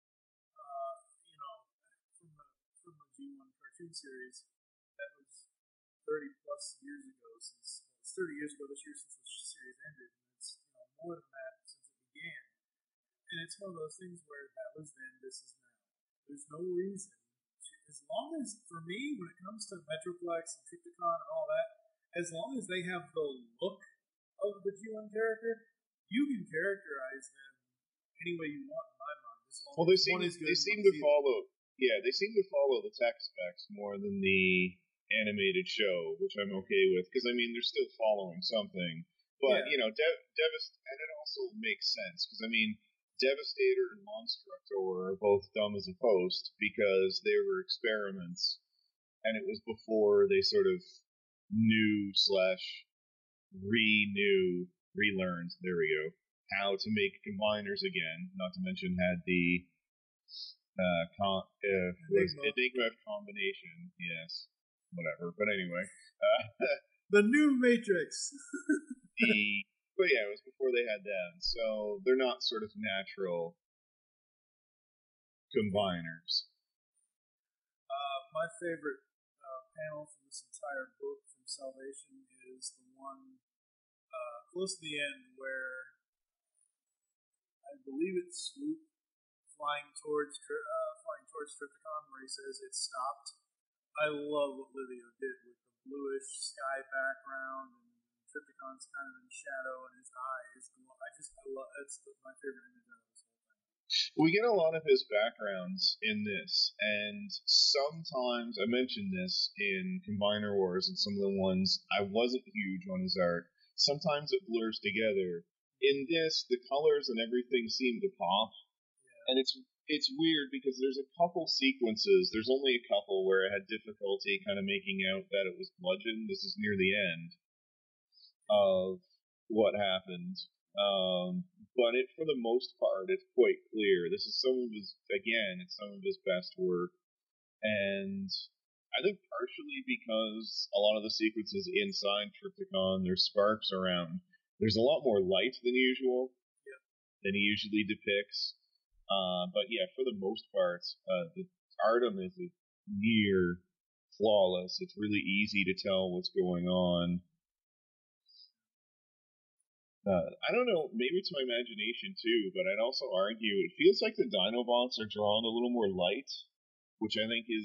from the G1 cartoon series, that was 30 plus years ago it's 30 years ago this year since the series ended, and it's more than that since it began. And it's one of those things where that was then, this is now. There's no reason as long as, for me, when it comes to Metroplex and Trypticon and all that, as long as they have the look of the G1 character, you can characterize them any way you want in my mind. Well, they seem to follow the tech specs more than the animated show, which I'm okay with, because they're still following something. But and it also makes sense, because Devastator and Monstructor are both dumb as a post because they were experiments, and it was before they sort of relearned, there we go, how to make combiners again, not to mention had the Enigma of Combination, yes, whatever, but anyway. The new Matrix! But it was before they had that, so they're not sort of natural combiners. My favorite panel from this entire book from Salvation is the one close to the end where I believe it's Swoop flying towards Trypticon, where he says it stopped. I love what Livio did with the bluish sky background, and Trypticon's kind of in shadow, and his eyes glow. I love it's my favorite image of this whole thing. We get a lot of his backgrounds in this, and sometimes, I mentioned this in Combiner Wars and some of the ones I wasn't huge on his art, sometimes it blurs together. In this, the colors and everything seem to pop, and it's weird because there's a couple sequences, there's only a couple where I had difficulty kind of making out that it was Bludgeon. This is near the end. of what happened. But for the most part, it's quite clear. This is it's some of his best work. And I think partially because a lot of the sequences inside Trypticon, there's sparks around. There's a lot more light than usual, than he usually depicts. But yeah, for the most part, the Artem is near flawless. It's really easy to tell what's going on. I don't know, maybe it's my imagination too, but I'd also argue it feels like the Dinobots are drawn a little more light, which I think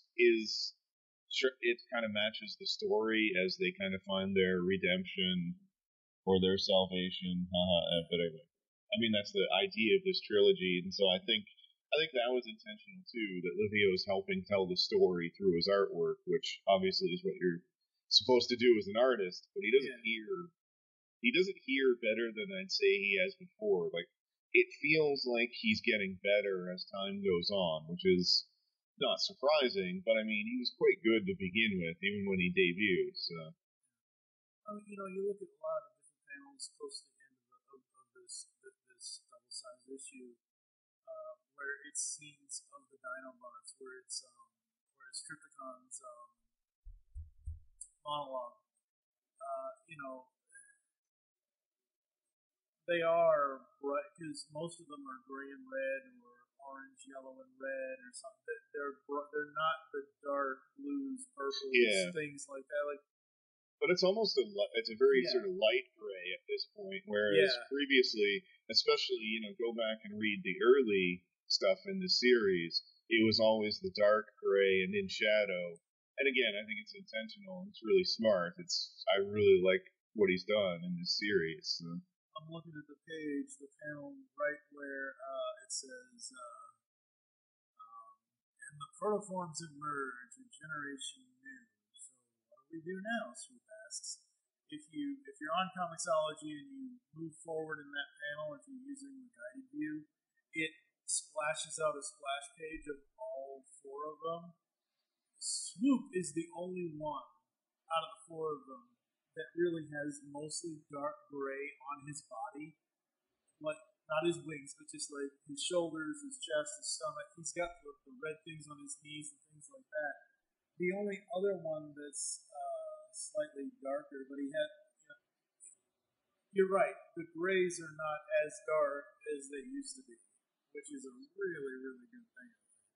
it kind of matches the story as they kind of find their redemption or their salvation. But anyway, I mean, that's the idea of this trilogy, and so I think that was intentional too, that Livio's helping tell the story through his artwork, which obviously is what you're supposed to do as an artist, but he doesn't hear better than I'd say he has before. Like, it feels like he's getting better as time goes on, which is not surprising, but I mean, he was quite good to begin with, even when he debuted. So, I mean, you look at a lot of different panels close to the end of this double-sized issue, where it's scenes of the Dinobots, where it's Trypticon's monologue. They are bright because most of them are gray and red, or orange, yellow, and red, or something. They're not the dark blues, purples, things like that. Like, but it's almost it's a very sort of light gray at this point, whereas previously, especially go back and read the early stuff in the series, it was always the dark gray and in shadow. And again, I think it's intentional. It's really smart. I really like what he's done in this series. So. I'm looking at the page, the panel right where it says, and the protoforms emerge, a generation new. So what do we do now? Swoop asks. If you're on Comixology and you move forward in that panel, if you're using the guided view, it splashes out a splash page of all 4 of them. Swoop is the only one out of the 4 of them that really has mostly dark gray on his body. Like, not his wings, but just like his shoulders, his chest, his stomach. He's got the red things on his knees and things like that. The only other one that's slightly darker, but he had... You're right, the grays are not as dark as they used to be, which is a really, really good thing.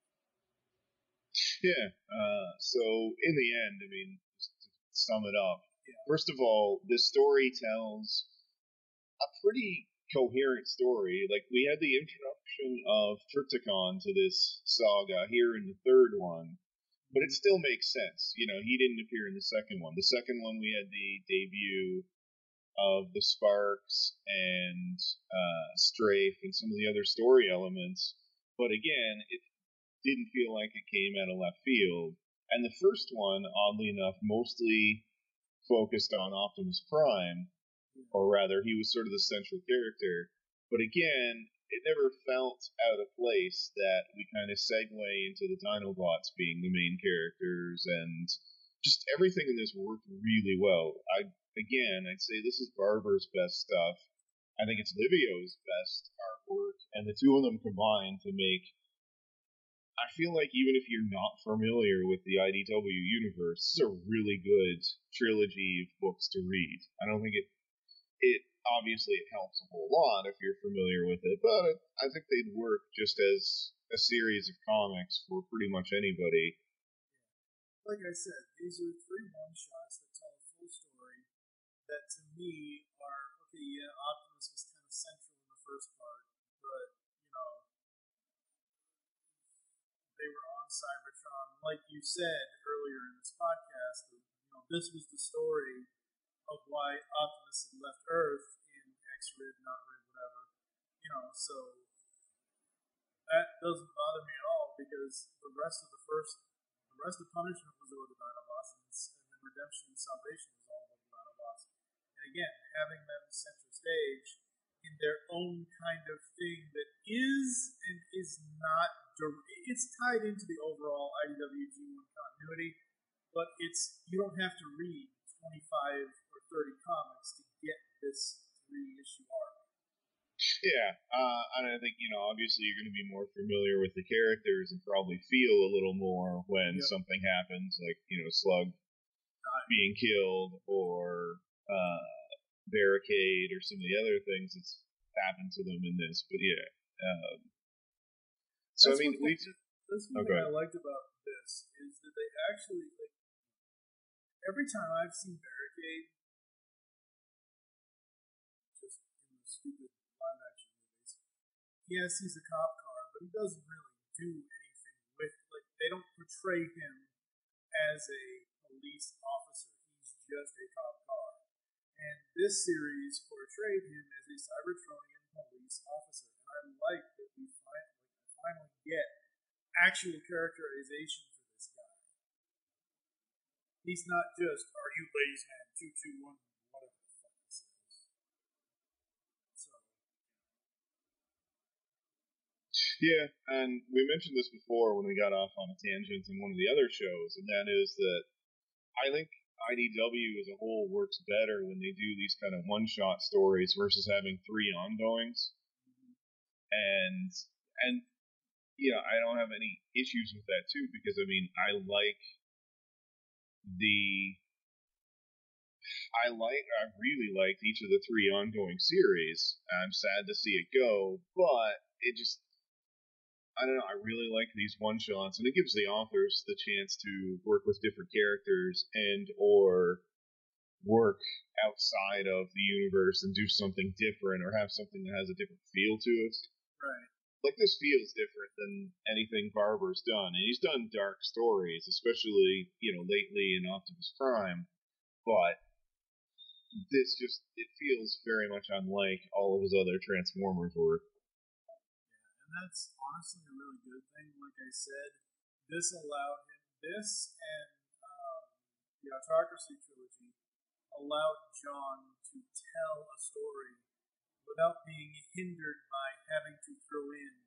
Yeah, so in the end, I mean, just to sum it up, first of all, this story tells a pretty coherent story. Like, we had the introduction of Trypticon to this saga here in the 3rd one, but it still makes sense. He didn't appear in the 2nd one. The 2nd one, we had the debut of the Sparks and Strafe and some of the other story elements, but again, it didn't feel like it came out of left field. And the first one, oddly enough, mostly focused on Optimus Prime, or rather, he was sort of the central character. But again, it never felt out of place that we kind of segue into the Dinobots being the main characters, and just everything in this worked really well. I'd say this is Barber's best stuff. I think it's Livio's best artwork, and the 2 of them combined to make... I feel like even if you're not familiar with the IDW universe, this is a really good trilogy of books to read. I don't think it obviously it helps a whole lot if you're familiar with it, but I think they'd work just as a series of comics for pretty much anybody. Like I said, these are 3 one-shots that tell a full story that to me are, Optimus was kind of central in the first part, but, they were on Cybertron. Like you said earlier in this podcast, this was the story of why Optimus had left Earth in X-Rid, not Rid, whatever. So that doesn't bother me at all, because the rest of Punishment was over the Dinobots, and then Redemption and Salvation was all over the Dinobots. And again, having them center stage in their own kind of thing that is and is not... It's tied into the overall IDW G1 continuity, but you don't have to read 25 or 30 comics to get this 3-issue arc. Yeah, and I think, obviously you're going to be more familiar with the characters and probably feel a little more when something happens, like, Slug being killed or Barricade or some of the other things that's happened to them in this. But yeah. So, that's one thing I liked about this is that they actually, like, every time I've seen Barricade, just in the stupid live action movies, yes, he's a cop car, but he doesn't really do anything with, like, they don't portray him as a police officer. He's just a cop car. And this series portrayed him as a Cybertronian police officer. And I like that we finally get actual characterization for this guy. He's not just, are you Ladies Man 221, whatever the fuck this is. So. Yeah, and we mentioned this before when we got off on a tangent in one of the other shows, and that is that I think IDW as a whole works better when they do these kind of one-shot stories versus having 3 ongoings. And I don't have any issues with that too, because I really liked each of the 3 ongoing series. I'm sad to see it go, but it just, I don't know, I really like these one-shots, and it gives the authors the chance to work with different characters and or work outside of the universe and do something different or have something that has a different feel to it. Right. Like, this feels different than anything Barber's done, and he's done dark stories, especially, lately in Optimus Prime, but this just, it feels very much unlike all of his other Transformers work. And that's honestly a really good thing. Like I said, this allowed him, this and the Autocracy trilogy allowed John to tell a story without being hindered by having to throw in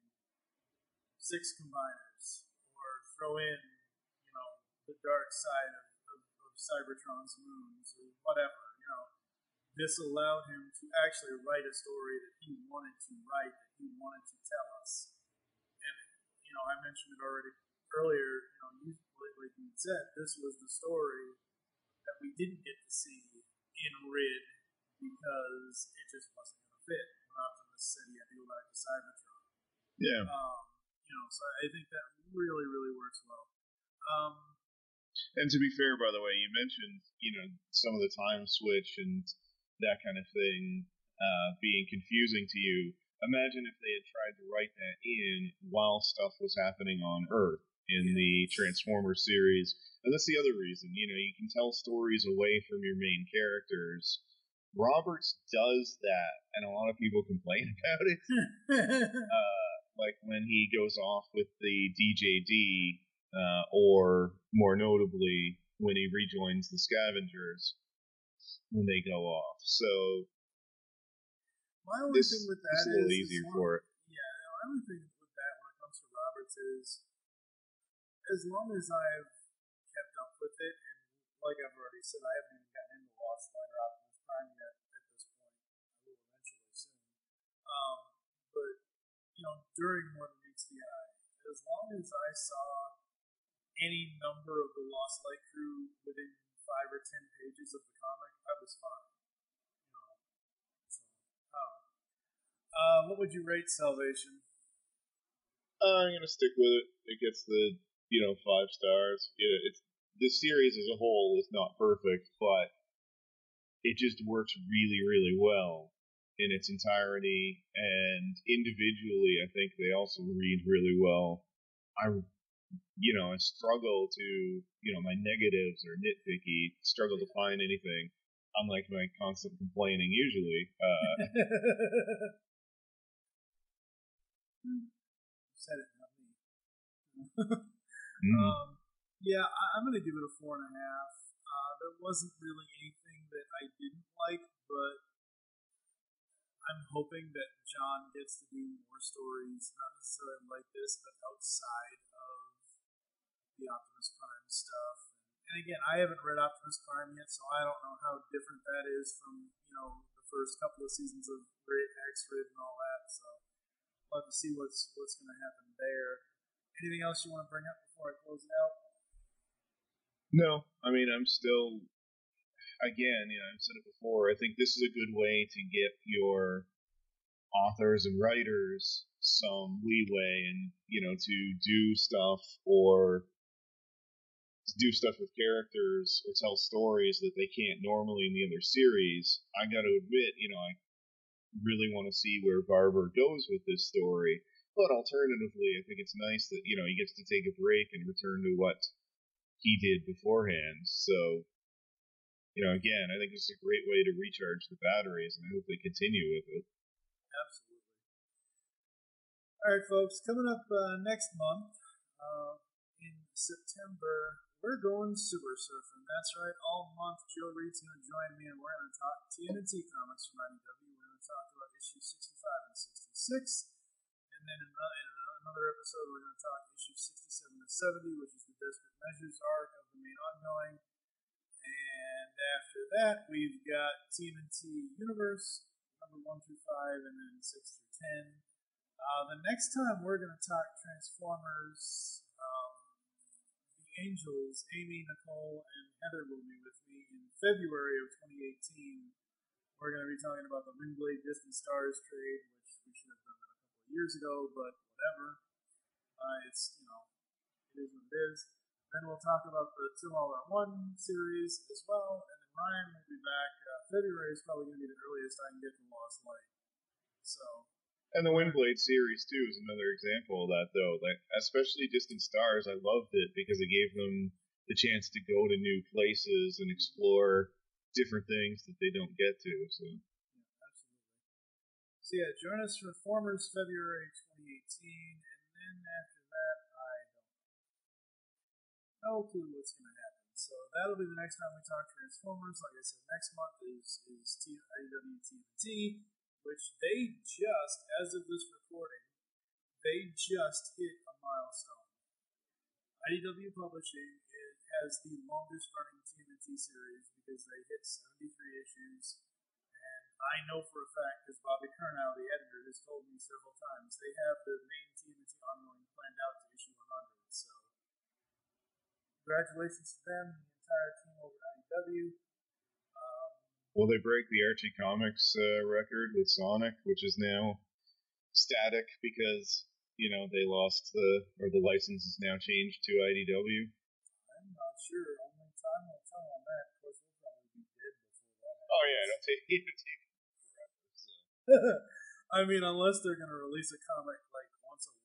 6 combiners or throw in, the dark side of Cybertron's moons or whatever. This allowed him to actually write a story that he wanted to write, that he wanted to tell us. And, I mentioned it already earlier, like you said, this was the story that we didn't get to see in Rid because it just wasn't going to fit when Optimus said he had to go back to Cybertron. Yeah. So I think that really, really works well. And to be fair, by the way, you mentioned, some of the time switch and that kind of thing being confusing to you. Imagine if they had tried to write that in while stuff was happening on Earth in the Transformers series. And that's the other reason, you can tell stories away from your main characters. Roberts does that, and a lot of people complain about it. Like when he goes off with the DJD, or more notably, when he rejoins the Scavengers when they go off. So my only thing with that is a little easier for it. Yeah, my only thing with that when it comes to Roberts is, as long as I've kept up with it, and like I've already said, I haven't even gotten into Lost Light or Optimus Prime yet at this point. I will eventually soon. But during What Meets the Eye, as long as I saw any number of the Lost Light crew within 5 or 10 pages of the comic, I was fine. What would you rate Salvation? I'm gonna stick with it. It gets the 5 stars. It's the series as a whole is not perfect, but it just works really, really well in its entirety, and individually, I think they also read really well. I struggle to, my negatives are nitpicky, struggle to find anything, unlike my constant complaining usually. You said it, not me. Yeah, I'm going to give it a 4.5. There wasn't really anything that I didn't like, but I'm hoping that John gets to do more stories, not necessarily like this, but outside of the Optimus Prime stuff. And again, I haven't read Optimus Prime yet, so I don't know how different that is from, the first couple of seasons of X-Rid and all that. So I'll have to see what's going to happen there. Anything else you want to bring up before I close it out? No, I mean, I'm still, again, I've said it before, I think this is a good way to get your authors and writers some leeway and, to do stuff with characters or tell stories that they can't normally in the other series. I got to admit, I really want to see where Barber goes with this story. But alternatively, I think it's nice that, he gets to take a break and return to what he did beforehand. So, again, I think it's a great way to recharge the batteries, and I hope they continue with it. Absolutely. All right, folks, coming up next month in September, we're going sewer surfing. That's right, all month Joe Reed's going to join me, and we're going to talk TMNT comics from IDW. We're going to talk about issues 65 and 66. And then in another episode, we're going to talk issues 67 to 70, which is the Desperate Measures arc of the main ongoing. And after that, we've got TMNT Universe, number 1 through 5, and then 6 through 10. The next time we're going to talk Transformers, the Angels, Amy, Nicole, and Heather will be with me in February of 2018. We're going to be talking about the Windblade Distant Stars trade, which we should have done that a couple of years ago, but whatever. It's, it is what it is. Then we'll talk about the Two All-in-One series as well, and then Ryan will be back. February is probably going to be the earliest I can get to Lost Light. So. And the Windblade series, too, is another example of that, though. Like, especially Distant Stars, I loved it because it gave them the chance to go to new places and explore different things that they don't get to. So. Yeah, absolutely. So, yeah, join us for Reformers February 2018, and then after that, I don't know. No clue what's going to happen. So that'll be the next time we talk Transformers. Like I said, next month is IDW TMNT, which they just, as of this recording, they just hit a milestone. IDW Publishing has the longest running TMNT series because they hit 73 issues. And I know for a fact, because Bobby Curnow, the editor, has told me several times, they have the main TMNT ongoing planned out to issue 100. So, congratulations to them, the entire team over at IDW. Will they break the Archie Comics record with Sonic, which is now static because, they lost the license is now changed to IDW? I'm not sure. Only time will tell on that. Of course, we'll probably be dead before that happens. Oh, yeah, it'll take forever. So. I mean, unless they're going to release a comic like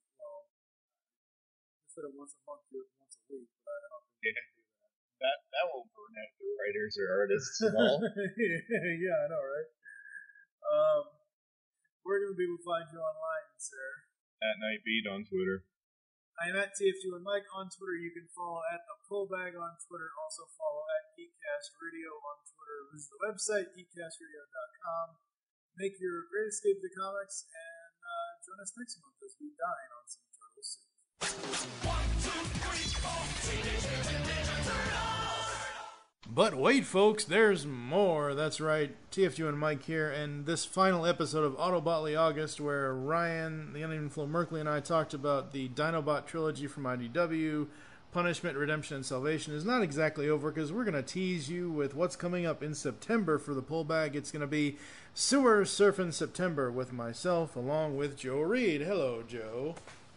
instead of once a month, do it once a week. But I don't think they can do that. That won't burn out the writers or artists at all. Yeah, I know, right? Where can people find you online, sir? At Nightbeat on Twitter. I am at TF2 and Mike on Twitter. You can follow at The Pullbag on Twitter. Also follow at Geekcast Radio on Twitter. Visit the website, geekcastradio.com. Make your great escape to comics, and join us next month as we dine on some turtle soup. 1, 2, 3, 4. But wait, folks, there's more. That's right, TF2 and Mike here, and this final episode of Autobotly August, where Ryan, the Uneven Flow Merkley, and I talked about the Dinobot trilogy from IDW, Punishment, Redemption, and Salvation, is not exactly over, because we're going to tease you with what's coming up in September for the Pullbag. It's going to be Sewer Surfing September with myself, along with Joe Reed. Hello, Joe.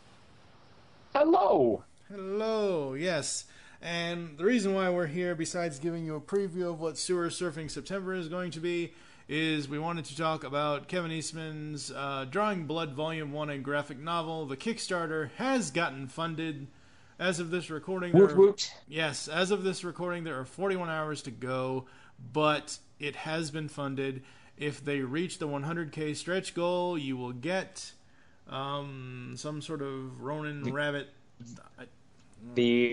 Hello. Hello, yes. And the reason why we're here, besides giving you a preview of what Sewer Surfing September is going to be, is we wanted to talk about Kevin Eastman's Drawing Blood Volume 1 and graphic novel. The Kickstarter has gotten funded. As of this recording, yes, as of this recording, there are 41 hours to go, but it has been funded. If they reach the 100K stretch goal, you will get some sort of Ronin Rabbit. The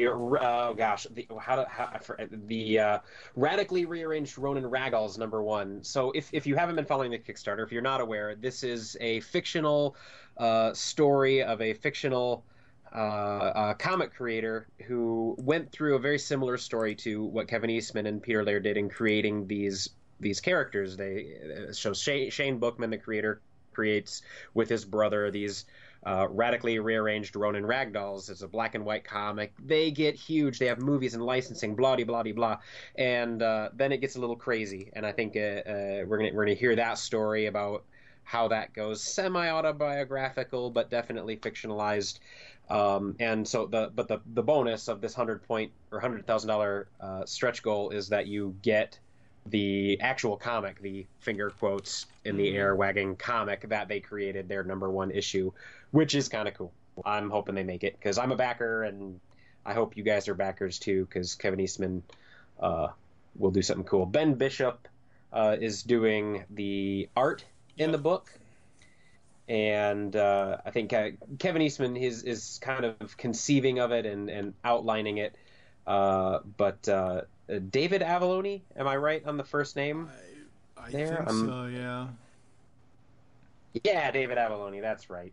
radically rearranged Ronin Raggles #1. So if you haven't been following the Kickstarter, if you're not aware, this is a fictional story of a fictional a comic creator who went through a very similar story to what Kevin Eastman and Peter Laird did in creating these characters. Shane Bookman, the creator, creates with his brother these radically rearranged Ronin ragdolls. It's a black and white comic. They get huge. They have movies and licensing, blah, blah, blah, blah. And then it gets a little crazy. And I think we're gonna hear that story about how that goes. Semi-autobiographical, but definitely fictionalized. And so the bonus of this $100,000 stretch goal is that you get the actual comic, the finger quotes in the air wagging comic that they created, their #1 issue, which is kind of cool. I'm hoping they make it because I'm a backer, and I hope you guys are backers too, because Kevin Eastman will do something cool. Ben Bishop is doing the art in the book, and I think Kevin Eastman is kind of conceiving of it and outlining it, but David Avallone, am I right on the first name? I think so, yeah. Yeah, David Avallone, that's right.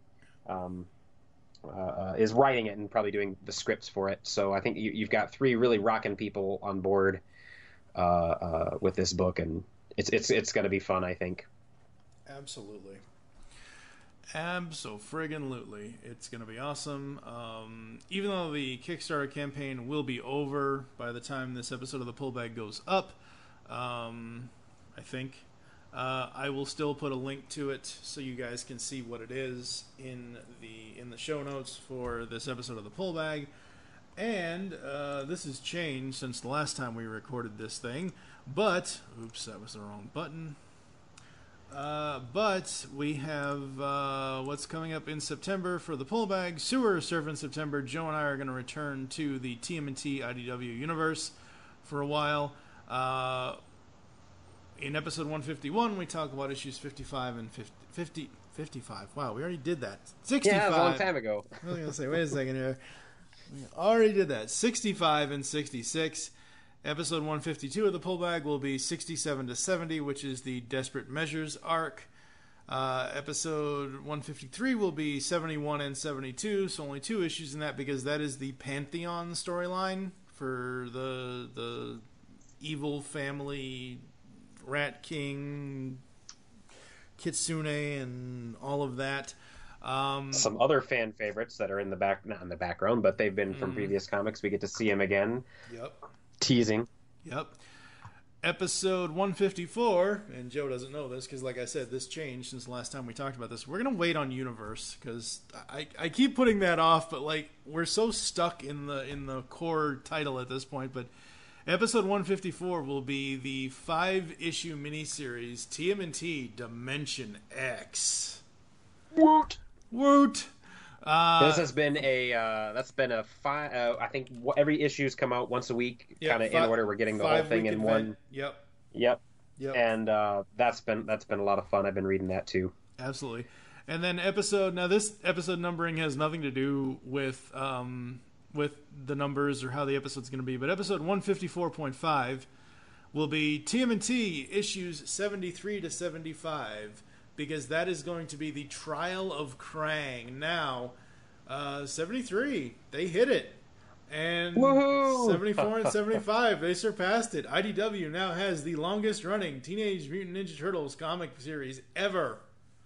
Is writing it and probably doing the scripts for it. So I think you've got 3 really rocking people on board with this book, and it's going to be fun, I think. Absolutely. Abso-friggin-lutely. It's going to be awesome. Even though the Kickstarter campaign will be over by the time this episode of the Pullbag goes up, I think, I will still put a link to it so you guys can see what it is in the show notes for this episode of the Pullbag. And this has changed since the last time we recorded this thing. But, oops, that was the wrong button. But we have what's coming up in September for the Pullbag. Sewer Surf in September. Joe and I are going to return to the TMNT IDW universe for a while. In episode 151, we talk about issues 55 and 55. Wow, we already did that. 65. Yeah, that was a long time ago. I was going to say, wait a second here. We already did that. 65 and 66. Episode 152 of the Pullbag will be 67 to 70, which is the Desperate Measures arc. Episode 153 will be 71 and 72, so only 2 issues in that because that is the Pantheon storyline for the evil family, Rat King, Kitsune, and all of that. Some other fan favorites that are in the not in the background, but they've been from previous comics. We get to see them again. Yep. Teasing. Yep. Episode 154, and Joe doesn't know this because, like I said, this changed since the last time we talked about this. We're going to wait on Universe because I keep putting that off, but like we're so stuck in the core title at this point. But episode 154 will be the 5-issue miniseries TMNT Dimension X. Woot! Woot! This has been I think every issue's come out once a week, kind of in order. We're getting the whole thing in one. Yep. And that's been a lot of fun. I've been reading that too. Absolutely. And then this episode numbering has nothing to do with the numbers or how the episode's going to be, but episode 154.5 will be TMNT issues 73 to 75. Because that is going to be the Trial of Krang. Now, 73, they hit it. And woohoo! 74 and 75, they surpassed it. IDW now has the longest running Teenage Mutant Ninja Turtles comic series ever.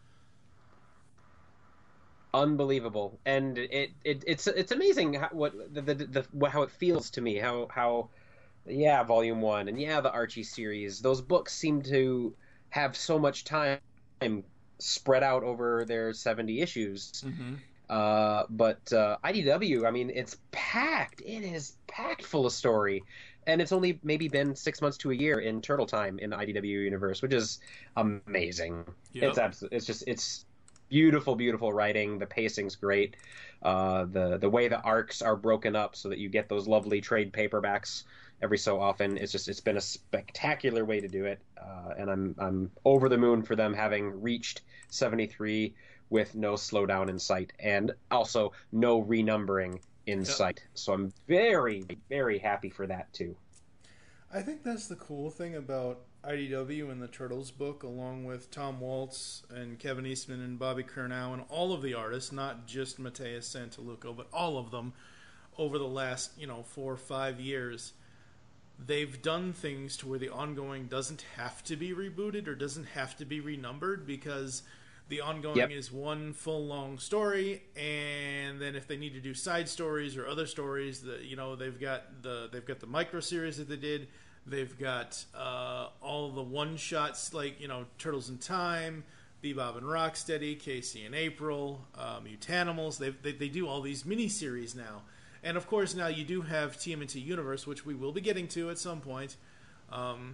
Unbelievable. And it's amazing how it feels to me. How Volume 1 and the Archie series, those books seem to have so much time spread out over their 70 issues. But IDW, I mean, it's packed. It is packed full of story. And it's only maybe been 6 months to a year in Turtle time in the IDW universe, which is amazing. Yep. It's beautiful, beautiful writing. The pacing's great. The way the arcs are broken up so that you get those lovely trade paperbacks every so often. It's been a spectacular way to do it, and I'm over the moon for them having reached 73 with no slowdown in sight, and also no renumbering in sight. So I'm very, very happy for that too. I think that's the cool thing about IDW and the Turtles book, along with Tom Waltz and Kevin Eastman and Bobby Curnow and all of the artists, not just Mateus Santaluco, but all of them over the last 4 or 5 years. They've done things to where the ongoing doesn't have to be rebooted or doesn't have to be renumbered, because the ongoing is one full long story, and then if they need to do side stories or other stories, they've got the micro series that they did. They've got all the one shots like Turtles in Time, Bebop and Rocksteady, Casey and April, Mutanimals. They do all these mini series now. And, of course, now you do have TMNT Universe, which we will be getting to at some point. And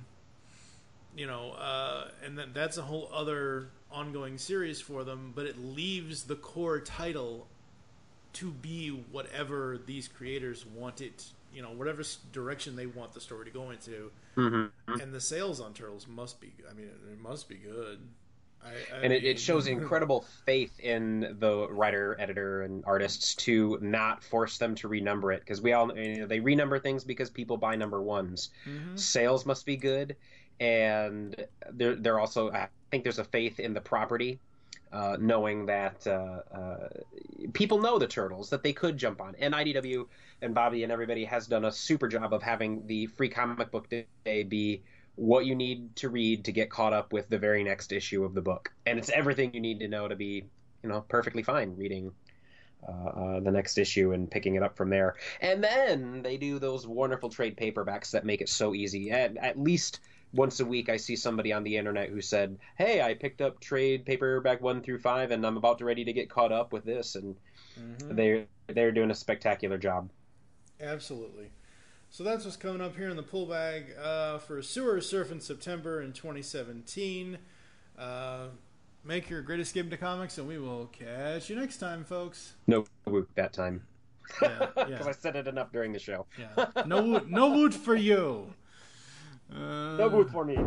that's a whole other ongoing series for them, but it leaves the core title to be whatever these creators want it, whatever direction they want the story to go into. Mm-hmm. And the sales on Turtles must be, it must be good. It shows incredible faith in the writer, editor, and artists to not force them to renumber it, because we all they renumber things because people buy number ones. Mm-hmm. Sales must be good, and they're also, I think there's a faith in the property, knowing that people know the Turtles, that they could jump on. And IDW and Bobby and everybody has done a super job of having the Free Comic Book Day be what you need to read to get caught up with the very next issue of the book. And it's everything you need to know to be, perfectly fine reading the next issue and picking it up from there. And then they do those wonderful trade paperbacks that make it so easy. At least once a week I see somebody on the internet who said, hey, I picked up trade paperback 1 through 5 and I'm about ready to get caught up with this. And they're doing a spectacular job. Absolutely. So that's what's coming up here in the pull bag for Sewer Surf in September in 2017. Make your great escape into comics, and we will catch you next time, folks. No woot that time. Yeah. Because I said it enough during the show. Yeah. No woot for you. No woot for me.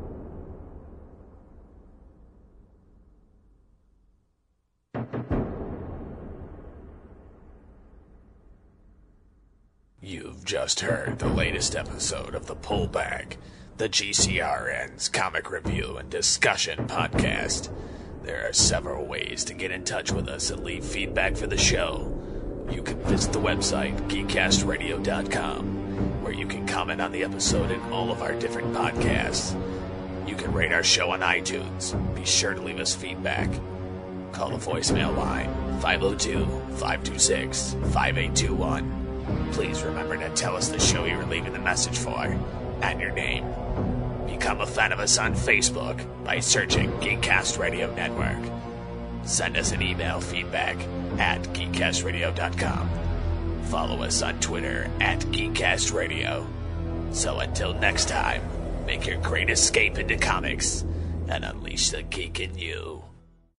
You've just heard the latest episode of The Pull Bag, the GCRN's comic review and discussion podcast. There are several ways to get in touch with us and leave feedback for the show. You can visit the website, geekcastradio.com, where you can comment on the episode and all of our different podcasts. You can rate our show on iTunes. Be sure to leave us feedback. Call the voicemail line, 502-526-5821. Please remember to tell us the show you were leaving the message for and your name. Become a fan of us on Facebook by searching Geekcast Radio Network. Send us an email feedback at geekcastradio.com. Follow us on Twitter at Geekcast Radio. So until next time, make your great escape into comics and unleash the geek in you.